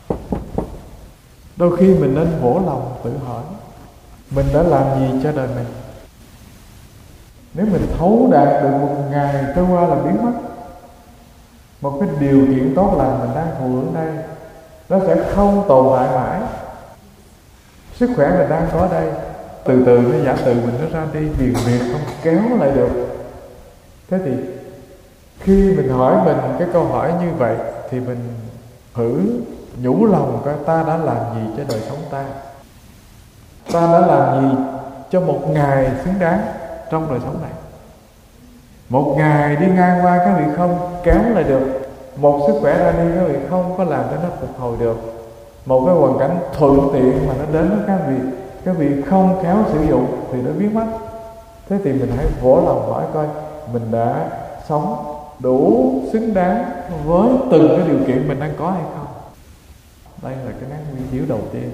Đôi khi mình nên vỗ lòng tự hỏi, mình đã làm gì cho đời mình? Nếu mình thấu đạt được một ngày trôi qua là biến mất, một cái điều kiện tốt lành mình đang thụ hưởng đây, nó sẽ không tồn tại mãi. Sức khỏe mình đang có đây, từ từ nó giả từ mình nó ra đi, viền việc không kéo lại được. Thế thì khi mình hỏi mình cái câu hỏi như vậy, thì mình thử nhủ lòng coi ta đã làm gì cho đời sống ta, ta đã làm gì cho một ngày xứng đáng trong đời sống này. Một ngày đi ngang qua các vị không kéo lại được, một sức khỏe ra đi các vị không có làm cho nó phục hồi được, một cái hoàn cảnh thuận tiện mà nó đến với các vị không khéo sử dụng thì nó biến mất. Thế thì mình hãy vỗ lòng hỏi coi mình đã sống đủ xứng đáng với từng cái điều kiện mình đang có hay không. Đây là cái nắng quy chiếu đầu tiên.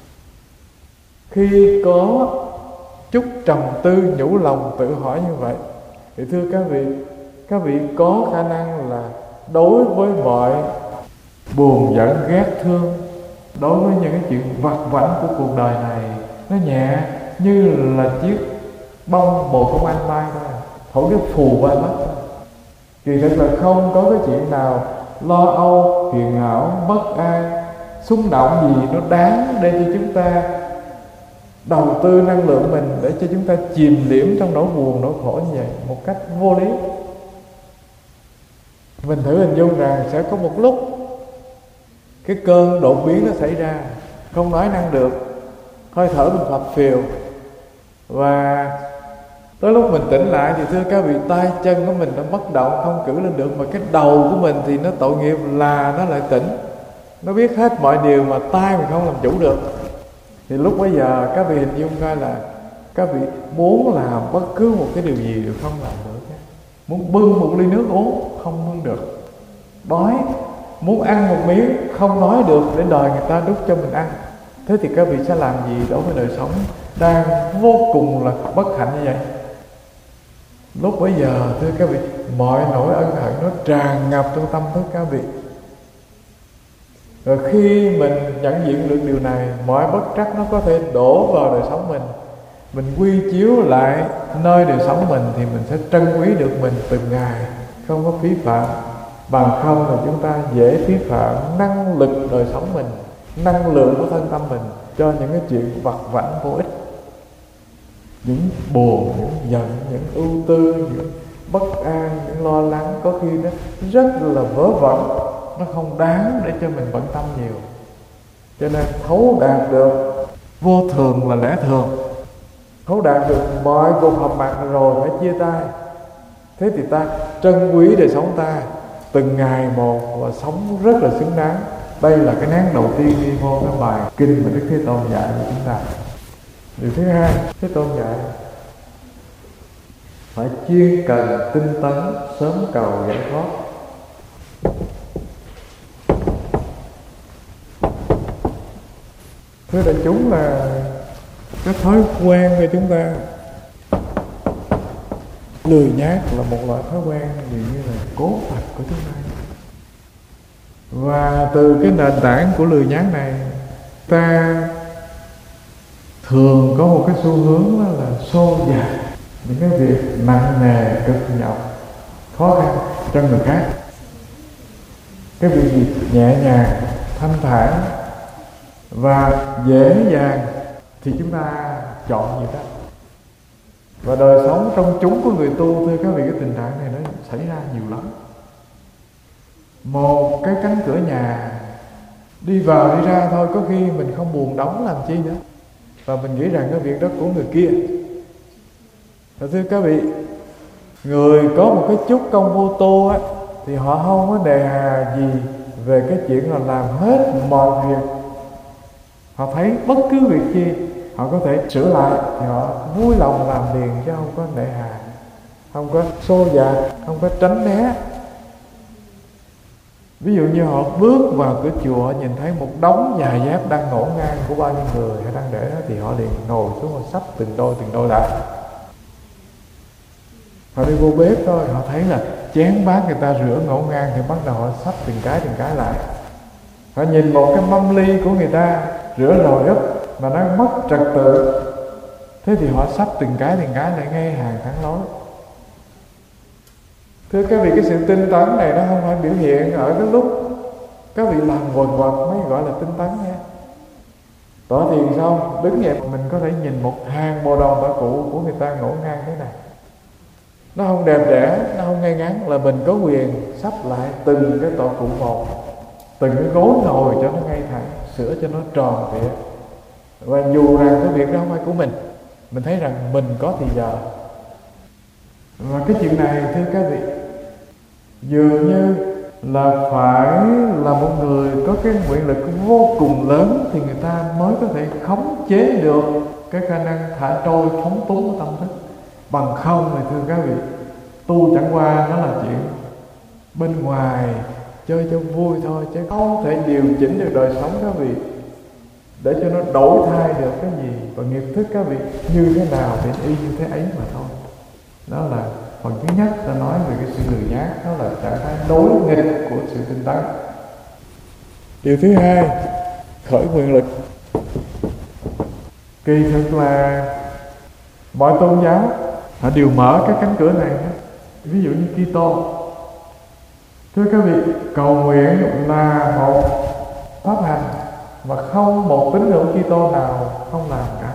Khi có chút trầm tư nhủ lòng tự hỏi như vậy, thì thưa các vị có khả năng là đối với mọi buồn giận ghét thương, đối với những cái chuyện vặt vãnh của cuộc đời này, nó nhẹ như là chiếc bông bồ công anh bay thôi, thổi cái phù qua mất thôi. Kỳ thực là không có cái chuyện nào lo âu, phiền não, bất an, xung động gì nó đáng để cho chúng ta đầu tư năng lượng mình, để cho chúng ta chìm liễm trong nỗi buồn, nỗi khổ như vậy một cách vô lý. Mình thử hình dung rằng sẽ có một lúc cái cơn đột biến nó xảy ra, không nói năng được, hơi thở mình phập phìu, và tới lúc mình tỉnh lại thì thưa các vị, tay chân của mình nó bất động, không cử lên được, mà cái đầu của mình thì nó tội nghiệp là nó lại tỉnh, nó biết hết mọi điều mà tay mình không làm chủ được. Thì lúc bấy giờ các vị hình dung coi là các vị muốn làm bất cứ một cái điều gì đều không làm được. Muốn bưng một ly nước uống không bưng được, đói muốn ăn một miếng không nói được để đòi người ta đút cho mình ăn. Thế thì các vị sẽ làm gì đối với đời sống đang vô cùng là bất hạnh như vậy? Lúc bấy giờ thưa các vị, mọi nỗi ân hận nó tràn ngập trong tâm thức các vị. Rồi khi mình nhận diện được điều này, mọi bất trắc nó có thể đổ vào đời sống mình. Mình quy chiếu lại nơi đời sống mình thì mình sẽ trân quý được mình từng ngày, không có phí phạm. Bằng không là chúng ta dễ phí phạm năng lực đời sống mình, năng lượng của thân tâm mình cho những cái chuyện vặt vãnh vô ích. Những buồn, những giận, những ưu tư, những bất an, những lo lắng có khi nó rất là vớ vẩn, nó không đáng để cho mình bận tâm nhiều. Cho nên thấu đạt được vô thường là lẽ thường, thấu đạt được mọi cuộc họp mặt rồi phải chia tay. Thế thì ta trân quý đời sống ta từng ngày một và sống rất là xứng đáng. Đây là cái nén đầu tiên đi vô cái bài kinh mà Đức Thế Tôn dạy của chúng ta. Điều thứ hai, Thế Tôn dạy phải chuyên cần tinh tấn, sớm cầu giải thoát. Thưa đại chúng, là cái thói quen của chúng ta lười nhác là một loại thói quen như là cố tật của chúng ta. Và từ cái nền tảng của lười nhác này, ta thường có một cái xu hướng đó là xô dạt những cái việc nặng nề, cực nhọc, khó khăn cho người khác. Cái việc gì nhẹ nhàng, thanh thản và dễ dàng thì chúng ta chọn gì đó. Và đời sống trong chúng của người tu, thưa các vị, cái tình trạng này nó xảy ra nhiều lắm. Một cái cánh cửa nhà, đi vào đi ra thôi, có khi mình không buồn đóng làm chi nữa, và mình nghĩ rằng cái việc đó của người kia. Và thưa các vị, người có một cái chút công phu tu á, thì họ không có đề hà gì về cái chuyện là làm hết mọi việc. Họ thấy bất cứ việc gì họ có thể sửa lại thì họ vui lòng làm liền, chứ không có nể hà, không có xô dạt, không có tránh né. Ví dụ như họ bước vào cửa chùa, nhìn thấy một đống giày dép đang ngổn ngang của bao nhiêu người họ đang để đó, thì họ liền ngồi xuống và xách từng đôi lại. Họ đi vô bếp thôi, họ thấy là chén bát người ta rửa ngổn ngang thì bắt đầu họ xách từng cái lại. Họ nhìn một cái mâm ly của người ta rửa rồi úp mà nó mất trật tự, thế thì họ xách từng cái lại ngay hàng thẳng lối. Thưa các vị, cái sự tinh tấn này nó không phải biểu hiện ở cái lúc các vị làm quần quật mới gọi là tinh tấn nha. Tỏ thiền xong đứng dậy mình có thể nhìn một hàng bộ đồ tọa cụ của người ta ngổn ngang thế này, nó không đẹp đẽ, nó không ngay ngắn, là mình có quyền sắp lại từng cái tọa cụ một, từng cái gối ngồi cho nó ngay thẳng, sửa cho nó tròn trịa. Và dù rằng cái việc đó không phải của mình thấy rằng mình có thì giờ. Và cái chuyện này, thưa các vị, dường như là phải là một người có cái nguyện lực vô cùng lớn thì người ta mới có thể khống chế được cái khả năng thả trôi phóng túng của tâm thức. Bằng không thì thưa các vị, tu chẳng qua nó là chuyện bên ngoài chơi cho vui thôi, chứ không thể điều chỉnh được đời sống các vị để cho nó đổi thay được cái gì, và nghiệp thức các vị như thế nào thì y như thế ấy mà thôi. Đó là phần thứ nhất, ta nói về cái sự lười nhác, đó là trạng thái đối nghịch của sự tinh tấn. Điều thứ hai, khởi nguyện lực. Kỳ thực là mọi tôn giáo họ đều mở các cánh cửa này. Ví dụ như Kitô, thưa các vị, cầu nguyện là một pháp hành mà không một tín hữu Kitô nào không làm cả.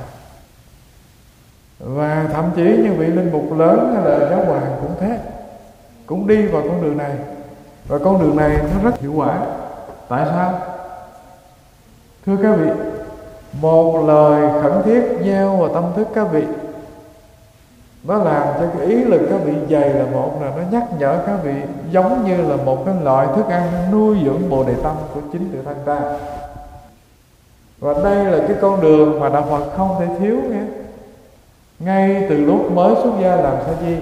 Và thậm chí những vị linh mục lớn hay là giáo hoàng cũng thế, cũng đi vào con đường này. Và con đường này nó rất hiệu quả. Tại sao? Thưa các vị, một lời khẩn thiết gieo vào tâm thức các vị, nó làm cho cái ý lực các vị dày là một, là nó nhắc nhở các vị giống như là một cái loại thức ăn nuôi dưỡng bồ đề tâm của chính tự thân ta. Và đây là cái con đường mà đạo Phật không thể thiếu nghe. Ngay từ lúc mới xuất gia làm sa di,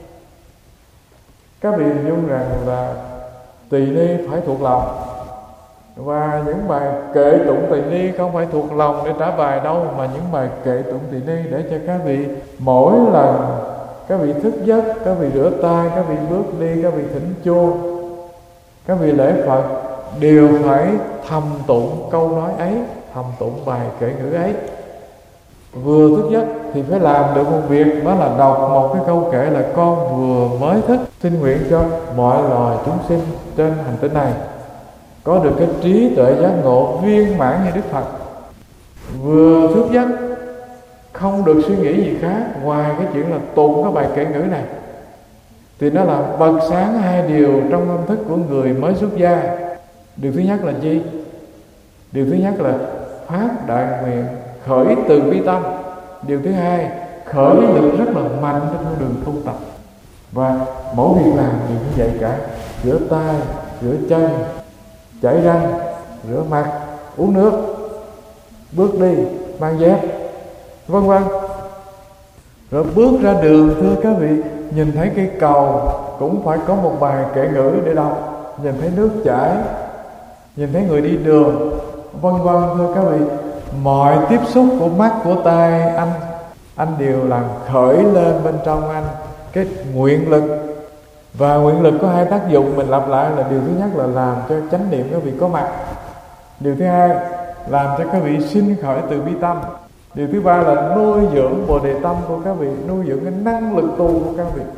các vị hình dung rằng là tỳ ni phải thuộc lòng, và những bài kệ tụng tỳ ni không phải thuộc lòng để trả bài đâu, mà những bài kệ tụng tỳ ni để cho các vị mỗi lần các vị thức giấc, các vị rửa tay, các vị bước đi, các vị thỉnh chuông, các vị lễ Phật đều phải thầm tụng câu nói ấy, thầm tụng bài kệ ngữ ấy. Vừa thức giấc thì phải làm được một việc, đó là đọc một cái câu kệ là con vừa mới thức, xin nguyện cho mọi loài chúng sinh trên hành tinh này có được cái trí tuệ giác ngộ viên mãn như Đức Phật. Vừa thức giấc không được suy nghĩ gì khác ngoài cái chuyện là tụng cái bài kệ ngữ này, thì nó làm bật sáng hai điều trong tâm thức của người mới xuất gia. Điều thứ nhất là gì? Điều thứ nhất là phát đại nguyện, khởi từ bi tâm. Điều thứ hai, khởi lực rất là mạnh trên con đường tu tập. Và mỗi việc làm đều như vậy cả: rửa tay, rửa chân, chải răng, rửa mặt, uống nước, bước đi, mang dép, vân vân. Rồi bước ra đường, thưa các vị, nhìn thấy cây cầu cũng phải có một bài kệ ngữ để đọc, nhìn thấy nước chảy, nhìn thấy người đi đường, vân vân. Thưa các vị, mọi tiếp xúc của mắt, của tai anh đều làm khởi lên bên trong anh cái nguyện lực. Và nguyện lực có hai tác dụng, mình lặp lại là: điều thứ nhất là làm cho chánh niệm các vị có mặt, điều thứ hai làm cho các vị sinh khởi từ bi tâm. Điều thứ ba là nuôi dưỡng Bồ Đề tâm của các vị, nuôi dưỡng cái năng lực tu của các vị.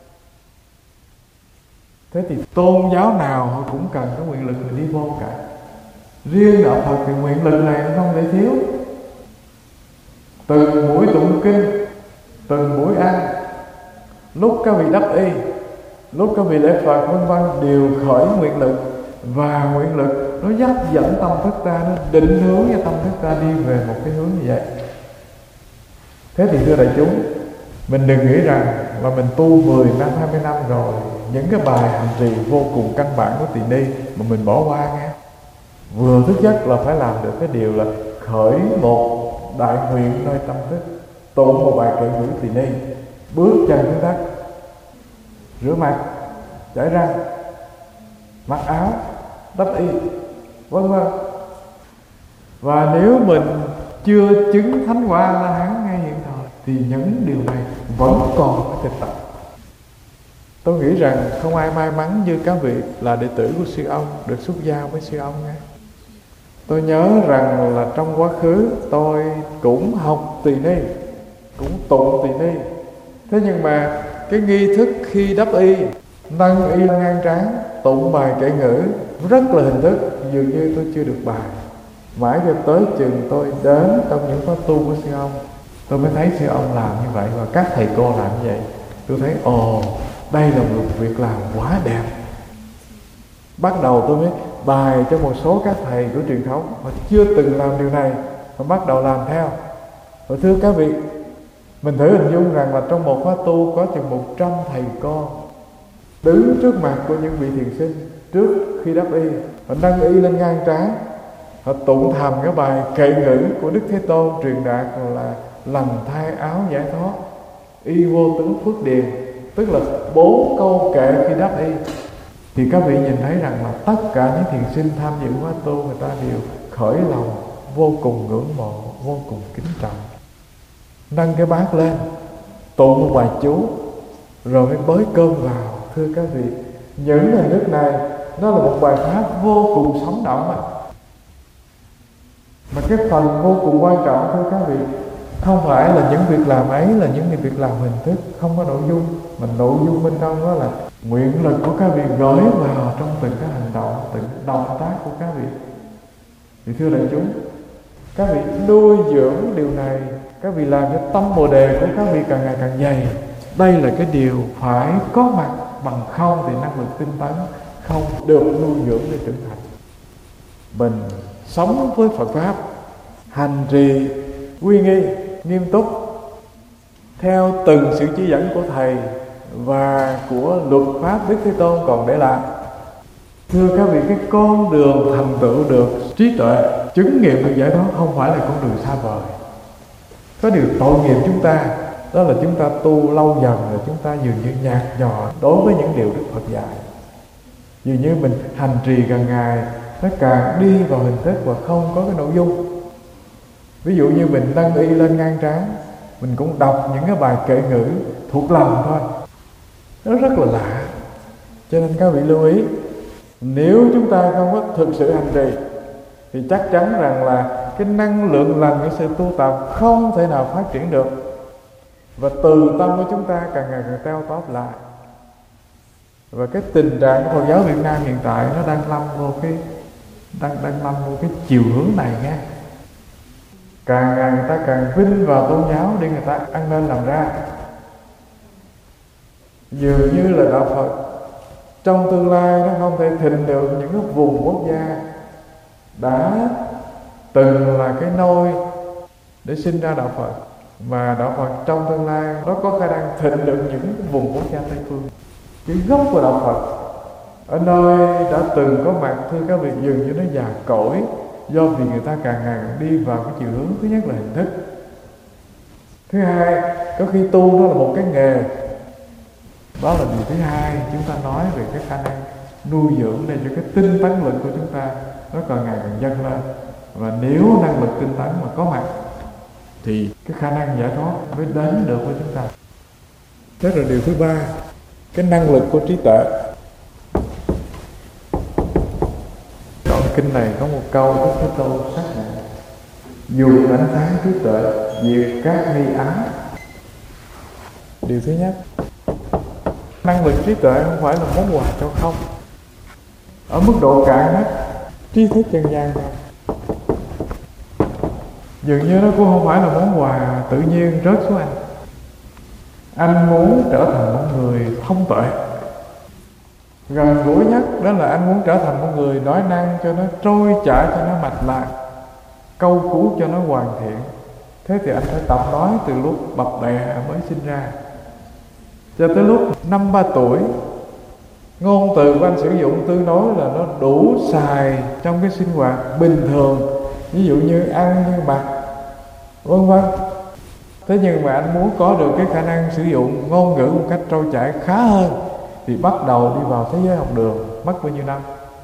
Thế thì tôn giáo nào họ cũng cần có nguyện lực để đi vô cả. Riêng đạo Phật thì nguyện lực này nó không thể thiếu. Từng buổi tụng kinh, từng buổi ăn, lúc các vị đắp y, lúc các vị lễ Phật vân vân đều khởi nguyện lực. Và nguyện lực nó dắt dẫn tâm thức ta, nó định hướng cho tâm thức ta đi về một cái hướng như vậy. Thế thì thưa đại chúng, mình đừng nghĩ rằng là mình tu 10 năm, 20 năm rồi, những cái bài hành trì vô cùng căn bản của tỳ ni mà mình bỏ qua nghe. Vừa thứ nhất là phải làm được cái điều là khởi một đại nguyện nơi tâm thức, tụng một bài kệ ngữ tỳ ni, bước chân xuống đất, rửa mặt, chải răng, mặc áo, đắp y, vân vân. Và nếu mình chưa chứng thánh quả La Hán ngay hiện thời thì những điều này vẫn còn phải thực tập. Tôi nghĩ rằng không ai may mắn như các vị là đệ tử của sư ông, được xuất gia với sư ông nghe. Tôi nhớ rằng là trong quá khứ tôi cũng học tỳ ni, cũng tụng tỳ ni. Thế nhưng mà cái nghi thức khi đắp y, nâng y ngang trán, tụng bài kệ ngữ rất là hình thức, dường như tôi chưa được bài. Mãi cho tới chừng tôi đến trong những khóa tu của sư ông, tôi mới thấy sư ông làm như vậy và các thầy cô làm như vậy. Tôi thấy đây là một việc làm quá đẹp. Bắt đầu tôi mới bài cho một số các thầy của truyền thống mà chưa từng làm điều này, mà bắt đầu làm theo. Và thưa các vị, mình thử hình dung rằng là trong một khóa tu có chừng 100 thầy cô đứng trước mặt của những vị thiền sinh trước khi đắp y, họ nâng y lên ngang trán, họ tụng thầm cái bài kệ ngữ của Đức Thế Tôn truyền đạt là lành thay áo giải thoát, y vô tướng phước điền, tức là 4 câu kệ khi đắp y. Thì các vị nhìn thấy rằng là tất cả những thiền sinh tham dự khóa tu, người ta đều khởi lòng vô cùng ngưỡng mộ, vô cùng kính trọng, nâng cái bát lên, tụng một bài chú, rồi mới bới cơm vào. Thưa các vị, những hình thức này nó là một bài pháp vô cùng sống động mà cái phần vô cùng quan trọng, thưa các vị, không phải là những việc làm ấy là những việc làm hình thức không có nội dung, mà nội dung bên trong đó là nguyện lực của các vị gửi vào trong từng cái hành động, từng động tác của các vị. Thì thưa đại chúng, các vị nuôi dưỡng điều này, các vị làm cho tâm Bồ Đề của các vị càng ngày càng dày. Đây là cái điều phải có mặt, bằng không thì năng lực tinh tấn không được nuôi dưỡng để trưởng thành. Mình sống với Phật Pháp, hành trì quy nghi, nghiêm túc theo từng sự chỉ dẫn của Thầy và của luật pháp Đức Thế Tôn còn để lại. Thưa các vị, cái con đường thành tựu được trí tuệ, chứng nghiệm được giải thoát không phải là con đường xa vời. Có điều tội nghiệp chúng ta, đó là chúng ta tu lâu dần rồi chúng ta dường như nhạt nhòa đối với những điều Đức Phật dạy. Dường như mình hành trì càng ngày nó càng đi vào hình thức và không có cái nội dung. Ví dụ như mình nâng y lên ngang trán, mình cũng đọc những cái bài kệ ngữ thuộc lòng thôi, nó rất là lạ. Cho nên các vị lưu ý, nếu chúng ta không có thực sự hành trì thì chắc chắn rằng là cái năng lượng lành, cái sự tu tập không thể nào phát triển được. Và từ tâm của chúng ta càng ngày càng teo tóp lại. Và cái tình trạng của Phật giáo Việt Nam hiện tại nó đang lâm vô cái chiều hướng này nghe. Càng ngày người ta càng vinh vào tôn giáo để người ta ăn nên làm ra. Dường như là đạo Phật trong tương lai nó không thể thịnh được những cái vùng quốc gia đã từng là cái nôi để sinh ra đạo Phật, mà đạo Phật trong tương lai nó có khả năng thịnh được những vùng quốc gia Tây phương. Cái gốc của đạo Phật ở nơi đã từng có mặt, thưa các vị, dường như nó già cỗi, do vì người ta càng ngày càng đi vào cái chiều hướng thứ nhất là hình thức, thứ hai có khi tu nó là một cái nghề. Đó là điều thứ hai, chúng ta nói về cái khả năng nuôi dưỡng để cho cái tinh tấn lực của chúng ta nó càng ngày càng dâng lên. Và nếu năng lực tinh tấn mà có mặt thì cái khả năng giải thoát mới đến được với chúng ta. Thế rồi điều thứ ba, cái năng lực của trí tuệ. Đoạn kinh này có một câu Đức Thế Tôn xác nhận: dùng ánh sáng trí tuệ diệt các nghi ái. Điều thứ nhất, năng lực trí tuệ không phải là món quà cho không. Ở mức độ cạn nhất, trí thức dân gian thôi. Dường như nó cũng không phải là món quà tự nhiên rớt xuống anh. Anh muốn trở thành một người thông tuệ. Gần gũi nhất đó là anh muốn trở thành một người nói năng cho nó trôi chảy, cho nó mạch lạc, câu cú cho nó hoàn thiện. Thế thì anh phải tập nói từ lúc bập bẹ mới sinh ra cho tới lúc 5-3 tuổi. Ngôn từ của anh sử dụng tương đối là nó đủ xài trong cái sinh hoạt bình thường, ví dụ như ăn như mặc vân vân. Thế nhưng mà anh muốn có được cái khả năng sử dụng ngôn ngữ một cách trôi chảy khá hơn thì bắt đầu đi vào thế giới học đường. Mất bao nhiêu năm?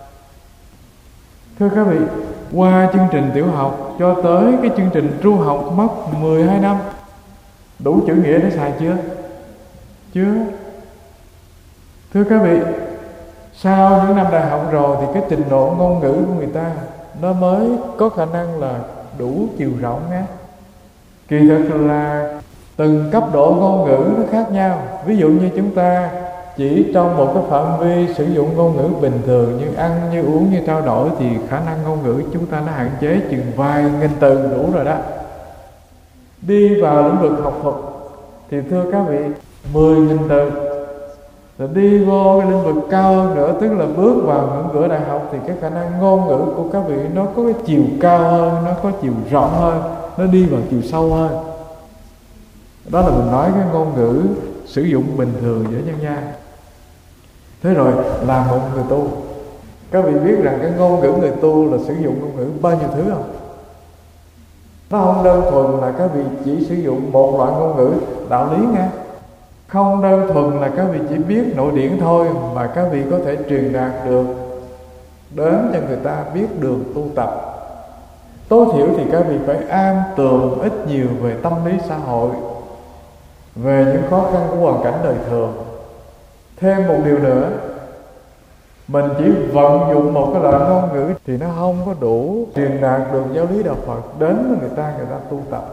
Thưa các vị, qua chương trình tiểu học cho tới cái chương trình trung học mất 12 năm. Đủ chữ nghĩa để xài chưa? Chưa. Thưa các vị, sau những năm đại học rồi thì cái trình độ ngôn ngữ của người ta nó mới có khả năng là đủ chiều rộng nhé. Kỳ thực là từng cấp độ ngôn ngữ nó khác nhau. Ví dụ như chúng ta chỉ trong một cái phạm vi sử dụng ngôn ngữ bình thường như ăn, như uống, như trao đổi thì khả năng ngôn ngữ chúng ta nó hạn chế chừng vài nghìn từ đủ rồi đó. Đi vào lĩnh vực học thuật thì thưa các vị 10.000 từ. Rồi đi vô cái lĩnh vực cao hơn nữa, tức là bước vào ngưỡng cửa đại học thì cái khả năng ngôn ngữ của các vị nó có cái chiều cao hơn, nó có chiều rộng hơn, nó đi vào chiều sâu hơn. Đó là mình nói cái ngôn ngữ sử dụng bình thường giữa nhân gian. Thế rồi làm một người tu, các vị biết rằng cái ngôn ngữ người tu là sử dụng ngôn ngữ bao nhiêu thứ không? Nó không đơn thuần là các vị chỉ sử dụng một loại ngôn ngữ đạo lý nghe. Không đơn thuần là các vị chỉ biết nội điển thôi, mà các vị có thể truyền đạt được đến cho người ta biết đường tu tập. Tối thiểu thì các vị phải am tường ít nhiều về tâm lý xã hội, về những khó khăn của hoàn cảnh đời thường. Thêm một điều nữa, mình chỉ vận dụng một cái loại ngôn ngữ thì nó không có đủ truyền đạt được giáo lý đạo Phật đến với người ta tu tập.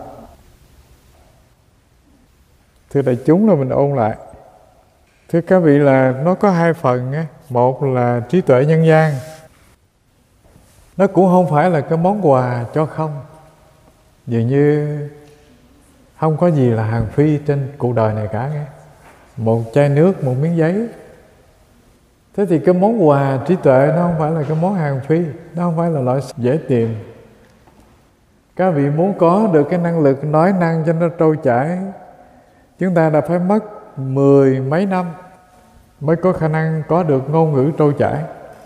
Thưa đại chúng, là mình ôn lại. Thưa các vị, là nó có hai phần á. Một là trí tuệ nhân gian. Nó cũng không phải là cái món quà cho không. Dường như không có gì là hàng phi trên cuộc đời này cả nghe. Một chai nước, một miếng giấy. Thế thì cái món quà trí tuệ nó không phải là cái món hàng phi, nó không phải là loại dễ tìm. Các vị muốn có được cái năng lực nói năng cho nó trôi chảy, chúng ta đã phải mất 10 mấy năm mới có khả năng có được ngôn ngữ trôi chảy.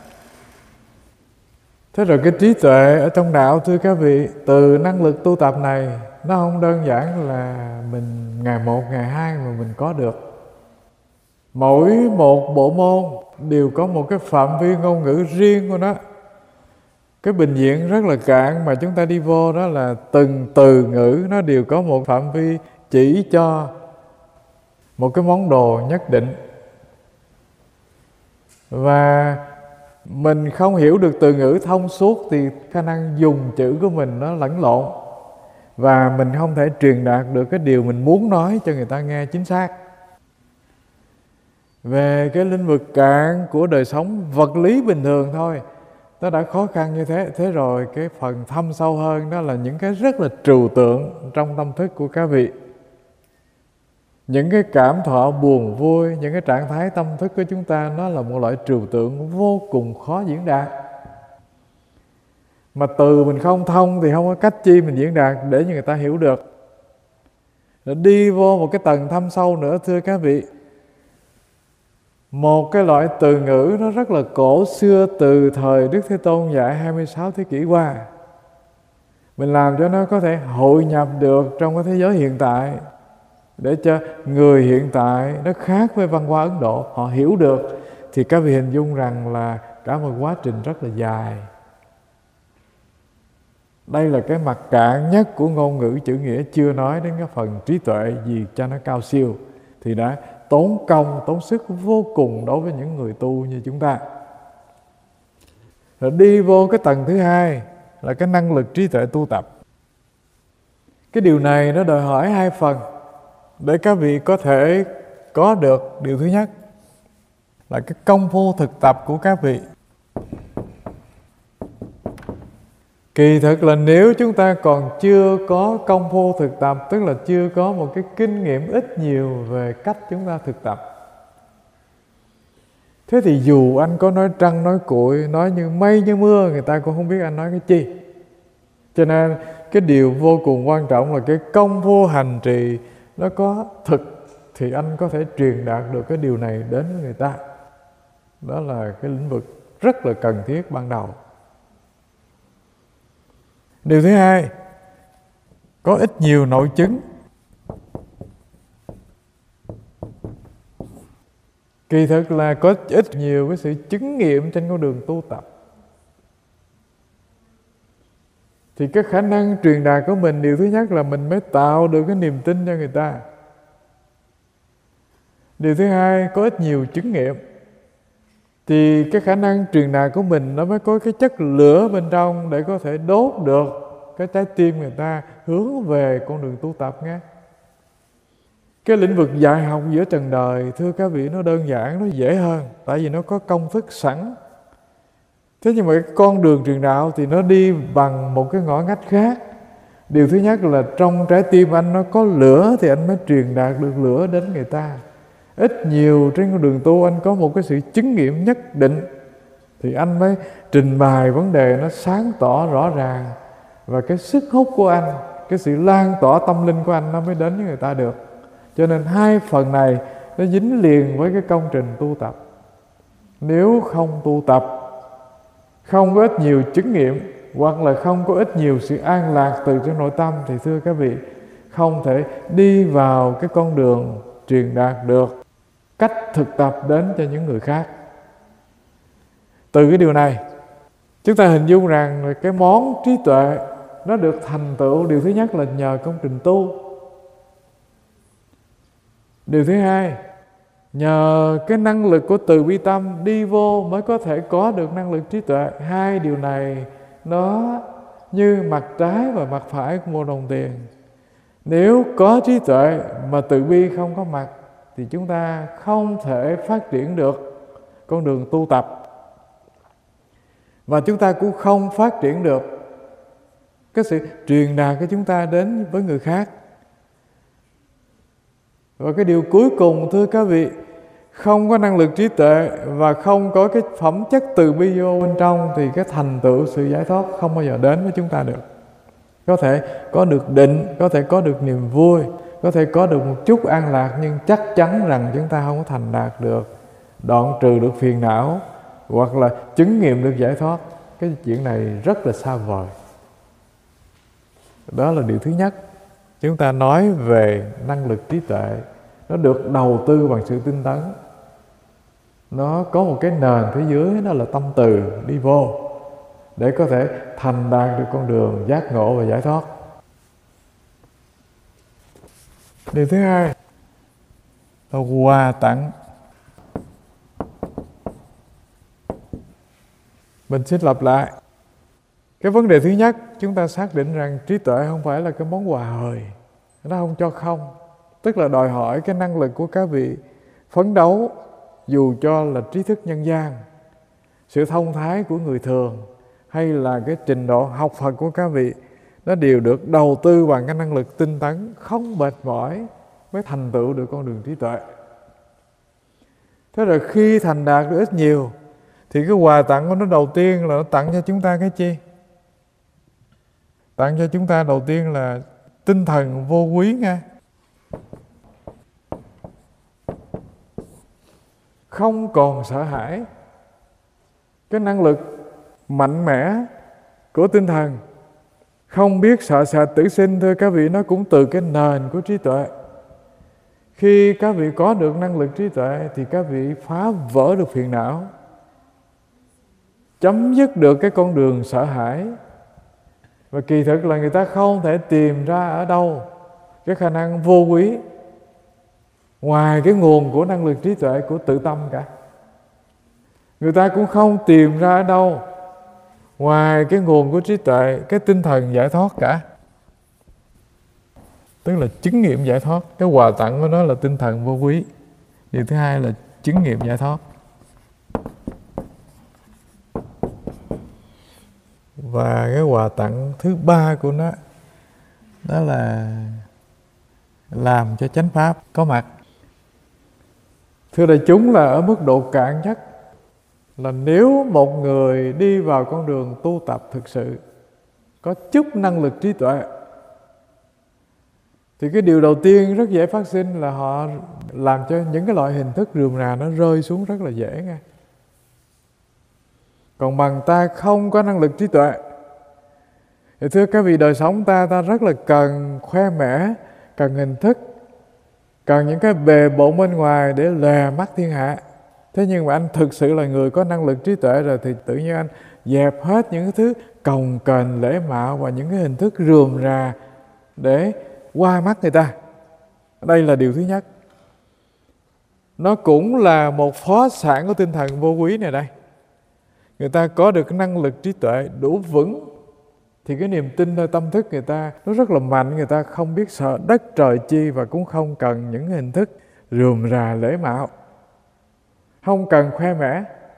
Thế rồi cái trí tuệ ở trong đạo, thưa các vị, từ năng lực tu tập này nó không đơn giản là mình ngày một, ngày hai mà mình có được. Mỗi một bộ môn đều có một cái phạm vi ngôn ngữ riêng của nó. Cái bình diện rất là cạn mà chúng ta đi vô đó là từng từ ngữ nó đều có một phạm vi chỉ cho một cái món đồ nhất định. Và mình không hiểu được từ ngữ thông suốt thì khả năng dùng chữ của mình nó lẫn lộn, và mình không thể truyền đạt được cái điều mình muốn nói cho người ta nghe chính xác. Về cái lĩnh vực cạn của đời sống vật lý bình thường thôi, nó đã khó khăn như thế. Thế rồi cái phần thâm sâu hơn đó là những cái rất là trừu tượng trong tâm thức của các vị. Những cái cảm thọ buồn vui, những cái trạng thái tâm thức của chúng ta, nó là một loại trừu tượng vô cùng khó diễn đạt. Mà từ mình không thông thì không có cách chi mình diễn đạt để cho người ta hiểu được. Rồi đi vô một cái tầng thâm sâu nữa, thưa các vị, một cái loại từ ngữ nó rất là cổ xưa từ thời Đức Thế Tôn dạy 26 thế kỷ qua. Mình làm cho nó có thể hội nhập được trong cái thế giới hiện tại, để cho người hiện tại nó khác với văn hóa Ấn Độ, họ hiểu được. Thì các vị hình dung rằng là cả một quá trình rất là dài. Đây là cái mặt cạn nhất của ngôn ngữ chữ nghĩa, chưa nói đến cái phần trí tuệ gì cho nó cao siêu, thì đã tốn công, tốn sức vô cùng đối với những người tu như chúng ta. Rồi đi vô cái tầng thứ hai là cái năng lực trí tuệ tu tập. Cái điều này nó đòi hỏi hai phần để các vị có thể có được. Điều thứ nhất là cái công phu thực tập của các vị. Kỳ thực là nếu chúng ta còn chưa có công phu thực tập, tức là chưa có một cái kinh nghiệm ít nhiều về cách chúng ta thực tập, thế thì dù anh có nói trăng nói cuội, nói như mây như mưa, người ta cũng không biết anh nói cái chi. Cho nên cái điều vô cùng quan trọng là cái công phu hành trì nó có thực thì anh có thể truyền đạt được cái điều này đến với người ta. Đó là cái lĩnh vực rất là cần thiết ban đầu. Điều thứ hai, có ít nhiều nội chứng. Kỳ thực là có ít nhiều cái sự chứng nghiệm trên con đường tu tập, thì cái khả năng truyền đạt của mình, điều thứ nhất là mình mới tạo được cái niềm tin cho người ta. Điều thứ hai, có ít nhiều chứng nghiệm thì cái khả năng truyền đạt của mình nó mới có cái chất lửa bên trong để có thể đốt được cái trái tim người ta hướng về con đường tu tập nghe. Cái lĩnh vực dạy học giữa trần đời, thưa các vị, nó đơn giản, nó dễ hơn, tại vì nó có công thức sẵn. Thế nhưng mà cái con đường truyền đạo thì nó đi bằng một cái ngõ ngách khác. Điều thứ nhất là trong trái tim anh nó có lửa thì anh mới truyền đạt được lửa đến người ta. Ít nhiều trên con đường tu anh có một cái sự chứng nghiệm nhất định thì anh mới trình bày vấn đề nó sáng tỏ rõ ràng, và cái sức hút của anh, cái sự lan tỏa tâm linh của anh nó mới đến với người ta được. Cho nên hai phần này nó dính liền với cái công trình tu tập. Nếu không tu tập, không có ít nhiều chứng nghiệm, hoặc là không có ít nhiều sự an lạc từ trong nội tâm, thì thưa các vị, không thể đi vào cái con đường truyền đạt được cách thực tập đến cho những người khác. Từ cái điều này, chúng ta hình dung rằng là cái món trí tuệ nó được thành tựu, điều thứ nhất là nhờ công trình tu. Điều thứ hai, nhờ cái năng lực của từ bi tâm đi vô mới có thể có được năng lực trí tuệ. Hai điều này nó như mặt trái và mặt phải của một đồng tiền. Nếu có trí tuệ mà từ bi không có mặt thì chúng ta không thể phát triển được con đường tu tập, và chúng ta cũng không phát triển được cái sự truyền đạt của chúng ta đến với người khác. Và cái điều cuối cùng, thưa các vị, không có năng lực trí tuệ và không có cái phẩm chất từ bi vô bên trong thì cái thành tựu sự giải thoát không bao giờ đến với chúng ta được. Có thể có được định, có thể có được niềm vui, có thể có được một chút an lạc, nhưng chắc chắn rằng chúng ta không có thành đạt được, đoạn trừ được phiền não hoặc là chứng nghiệm được giải thoát. Cái chuyện này rất là xa vời. Đó là điều thứ nhất. Chúng ta nói về năng lực trí tuệ, nó được đầu tư bằng sự tinh tấn. Nó có một cái nền phía dưới, đó là tâm từ đi vô để có thể thành đạt được con đường giác ngộ và giải thoát. Điều thứ hai là quà tặng. Mình xin lặp lại. Cái vấn đề thứ nhất, chúng ta xác định rằng trí tuệ không phải là cái món quà hời, nó không cho không. Tức là đòi hỏi cái năng lực của các vị phấn đấu, dù cho là trí thức nhân gian, sự thông thái của người thường, hay là cái trình độ học Phật của các vị, nó đều được đầu tư bằng cái năng lực tinh tấn, không mệt mỏi mới thành tựu được con đường trí tuệ. Thế rồi khi thành đạt được ít nhiều thì cái quà tặng của nó đầu tiên là nó tặng cho chúng ta cái chi? Tặng cho chúng ta đầu tiên là tinh thần vô quý nha. Không còn sợ hãi. Cái năng lực mạnh mẽ của tinh thần, không biết sợ sệt tử sinh, thưa các vị, nó cũng từ cái nền của trí tuệ. Khi các vị có được năng lực trí tuệ thì các vị phá vỡ được phiền não, chấm dứt được cái con đường sợ hãi. Và kỳ thực là người ta không thể tìm ra ở đâu cái khả năng vô quý ngoài cái nguồn của năng lực trí tuệ của tự tâm cả. Người ta cũng không tìm ra ở đâu ngoài cái nguồn của trí tuệ, cái tinh thần giải thoát cả. tức là chứng nghiệm giải thoát. Cái quà tặng của nó là tinh thần vô quý. Điều thứ hai là chứng nghiệm giải thoát. Và cái quà tặng thứ ba của nó, đó là làm cho chánh pháp có mặt. Thưa đại chúng, là ở mức độ cạn nhất, là nếu một người đi vào con đường tu tập thực sự có chút năng lực trí tuệ, thì cái điều đầu tiên rất dễ phát sinh là họ làm cho những cái loại hình thức rườm rà nó rơi xuống rất là dễ nghe. Còn bằng ta không có năng lực trí tuệ, thì thưa các vị, đời sống ta rất là cần khoe mẽ, cần hình thức, cần những cái bề bộn bên ngoài để lè mắt thiên hạ. Thế nhưng mà anh thực sự là người có năng lực trí tuệ rồi, thì tự nhiên anh dẹp hết những cái thứ cồng kềnh lễ mạo và những cái hình thức rườm rà để qua mắt người ta. Đây là điều thứ nhất. Nó cũng là một phó sản của tinh thần vô quý này đây. Người ta có được cái năng lực trí tuệ đủ vững, thì cái niềm tin nơi tâm thức người ta nó rất là mạnh. Người ta không biết sợ đất trời chi, và cũng không cần những hình thức rườm rà lễ mạo, không cần khoe mẽ.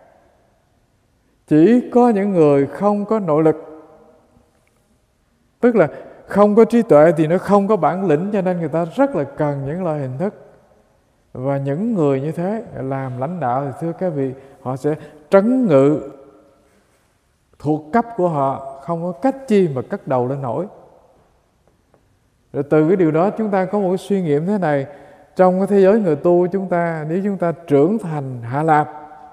Chỉ có những người không có nội lực, tức là không có trí tuệ, thì nó không có bản lĩnh, cho nên người ta rất là cần những loại hình thức. Và những người như thế làm lãnh đạo thì thưa các vị, họ sẽ trấn ngự thuộc cấp của họ, không có cách chi mà cất đầu lên nổi. Rồi từ cái điều đó chúng ta có một cái suy nghiệm thế này: trong cái thế giới người tu chúng ta, nếu chúng ta trưởng thành hạ lạp,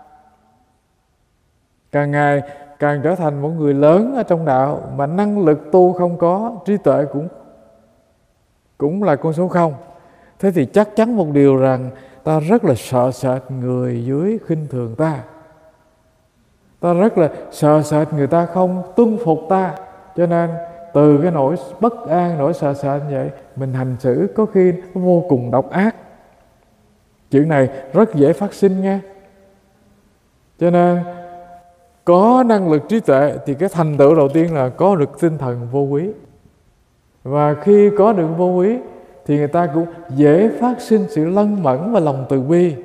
càng ngày càng trở thành một người lớn ở trong đạo, mà năng lực tu không có, trí tuệ cũng là con số không, thế thì chắc chắn một điều rằng ta rất là sợ sệt người dưới khinh thường ta. Ta rất là sợ sệt người ta không tuân phục ta. Cho nên từ cái nỗi bất an, nỗi sợ sệt như vậy, mình hành xử có khi nó vô cùng độc ác. Chuyện này rất dễ phát sinh nha. Cho nên có năng lực trí tuệ thì cái thành tựu đầu tiên là có được tinh thần vô quý. Và khi có được vô quý thì người ta cũng dễ phát sinh sự lân mẫn và lòng từ bi.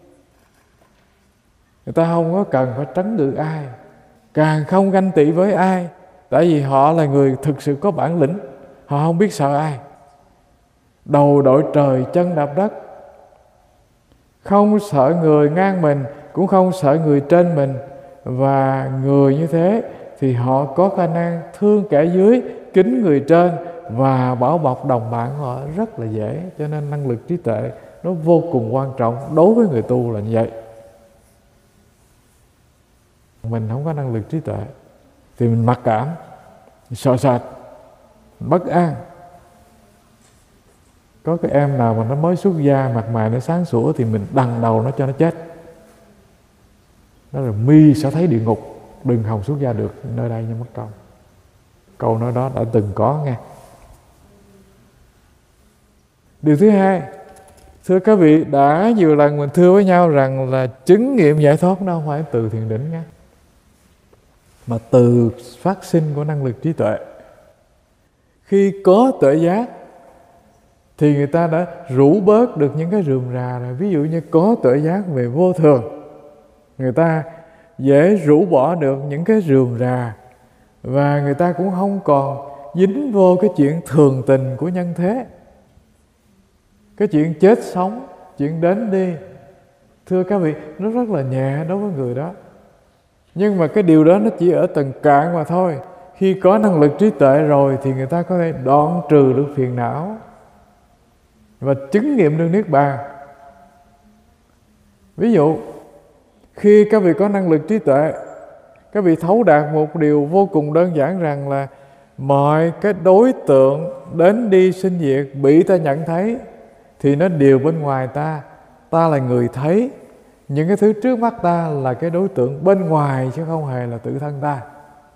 Người ta không có cần phải trấn ngự ai, càng không ganh tị với ai, tại vì họ là người thực sự có bản lĩnh. Họ không biết sợ ai, đầu đội trời chân đạp đất, không sợ người ngang mình, cũng không sợ người trên mình. Và người như thế thì họ có khả năng thương kẻ dưới, kính người trên, và bảo bọc đồng bạn họ rất là dễ. Cho nên năng lực trí tuệ nó vô cùng quan trọng đối với người tu là như vậy. Mình không có năng lực trí tuệ thì mình mặc cảm, sợ sệt, bất an. Có cái em nào mà nó mới xuất gia, mặt mày nó sáng sủa, thì mình đằng đầu nó cho nó chết. Đó là mi sẽ thấy địa ngục, đừng hòng xuất gia được nơi đây như mất công. Câu nói đó đã từng có nghe. Điều thứ hai, thưa các vị, đã nhiều lần mình thưa với nhau rằng là chứng nghiệm giải thoát nó không phải từ thiền định nghe, mà từ phát sinh của năng lực trí tuệ. Khi có tuệ giác thì người ta đã rũ bớt được những cái rườm rà rồi. Ví dụ như có tuệ giác về vô thường, người ta dễ rũ bỏ được những cái rườm rà, và người ta cũng không còn dính vô cái chuyện thường tình của nhân thế, cái chuyện chết sống, chuyện đến đi. Thưa các vị, nó rất là nhẹ đối với người đó. Nhưng mà cái điều đó nó chỉ ở tầng cạn mà thôi. Khi có năng lực trí tuệ rồi thì người ta có thể đoạn trừ được phiền não và chứng nghiệm được niết bàn. Ví dụ, khi các vị có năng lực trí tuệ, các vị thấu đạt một điều vô cùng đơn giản rằng là mọi cái đối tượng đến đi sinh diệt bị ta nhận thấy thì nó đều bên ngoài ta. Ta là người thấy. Những cái thứ trước mắt ta là cái đối tượng bên ngoài, chứ không hề là tự thân ta.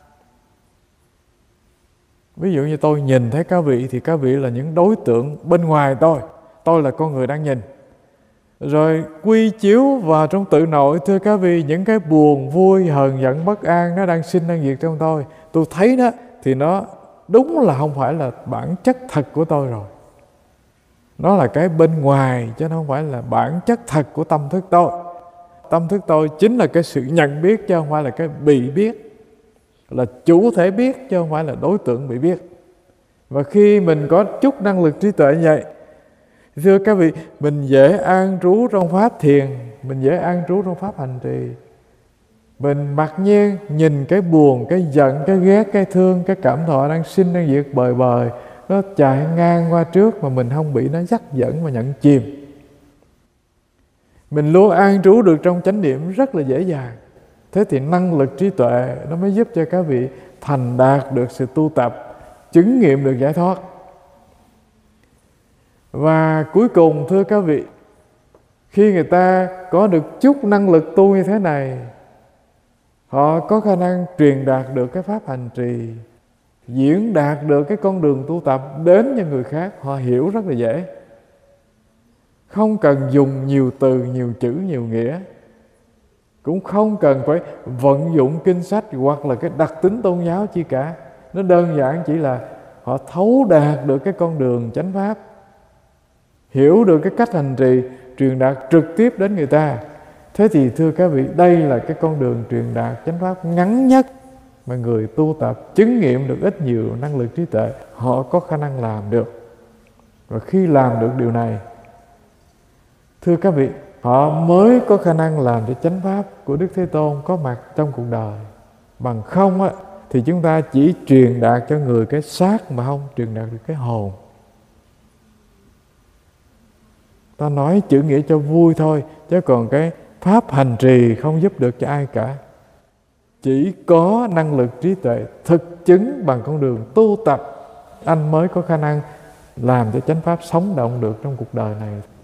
Ví dụ như tôi nhìn thấy các vị thì các vị là những đối tượng bên ngoài tôi là con người đang nhìn. Rồi quy chiếu vào trong tự nội, thưa các vị, những cái buồn, vui, hờn giận, bất an nó đang sinh đang diệt trong tôi thấy đó thì nó đúng là không phải là bản chất thật của tôi rồi. Nó là cái bên ngoài chứ nó không phải là bản chất thật của tâm thức tôi. Tâm thức tôi chính là cái sự nhận biết chứ không phải là cái bị biết, là chủ thể biết chứ không phải là đối tượng bị biết. Và khi mình có chút năng lực trí tuệ như vậy, thưa các vị, mình dễ an trú trong pháp thiền, mình dễ an trú trong pháp hành trì. Mình mặc nhiên nhìn cái buồn, cái giận, cái ghét, cái thương, cái cảm thọ đang sinh đang diệt bời bời, nó chạy ngang qua trước mà mình không bị nó dắt dẫn và nhận chìm. Mình luôn an trú được trong chánh niệm rất là dễ dàng. Thế thì năng lực trí tuệ nó mới giúp cho các vị thành đạt được sự tu tập, chứng nghiệm được giải thoát. Và cuối cùng thưa các vị, khi người ta có được chút năng lực tu như thế này, họ có khả năng truyền đạt được cái pháp hành trì, diễn đạt được cái con đường tu tập đến cho người khác, họ hiểu rất là dễ. Không cần dùng nhiều từ, nhiều chữ, nhiều nghĩa, cũng không cần phải vận dụng kinh sách hoặc là cái đặc tính tôn giáo chi cả. Nó đơn giản chỉ là họ thấu đạt được cái con đường chánh pháp, hiểu được cái cách hành trì, truyền đạt trực tiếp đến người ta. Thế thì thưa các vị, đây là cái con đường truyền đạt chánh pháp ngắn nhất mà người tu tập chứng nghiệm được ít nhiều năng lực trí tuệ họ có khả năng làm được. Và khi làm được điều này, thưa các vị, họ mới có khả năng làm cho chánh pháp của Đức Thế Tôn có mặt trong cuộc đời. Bằng không á, thì chúng ta chỉ truyền đạt cho người cái xác mà không truyền đạt được cái hồn. Ta nói chữ nghĩa cho vui thôi, chứ còn cái pháp hành trì không giúp được cho ai cả. Chỉ có năng lực trí tuệ thực chứng bằng con đường tu tập, anh mới có khả năng làm cho chánh pháp sống động được trong cuộc đời này.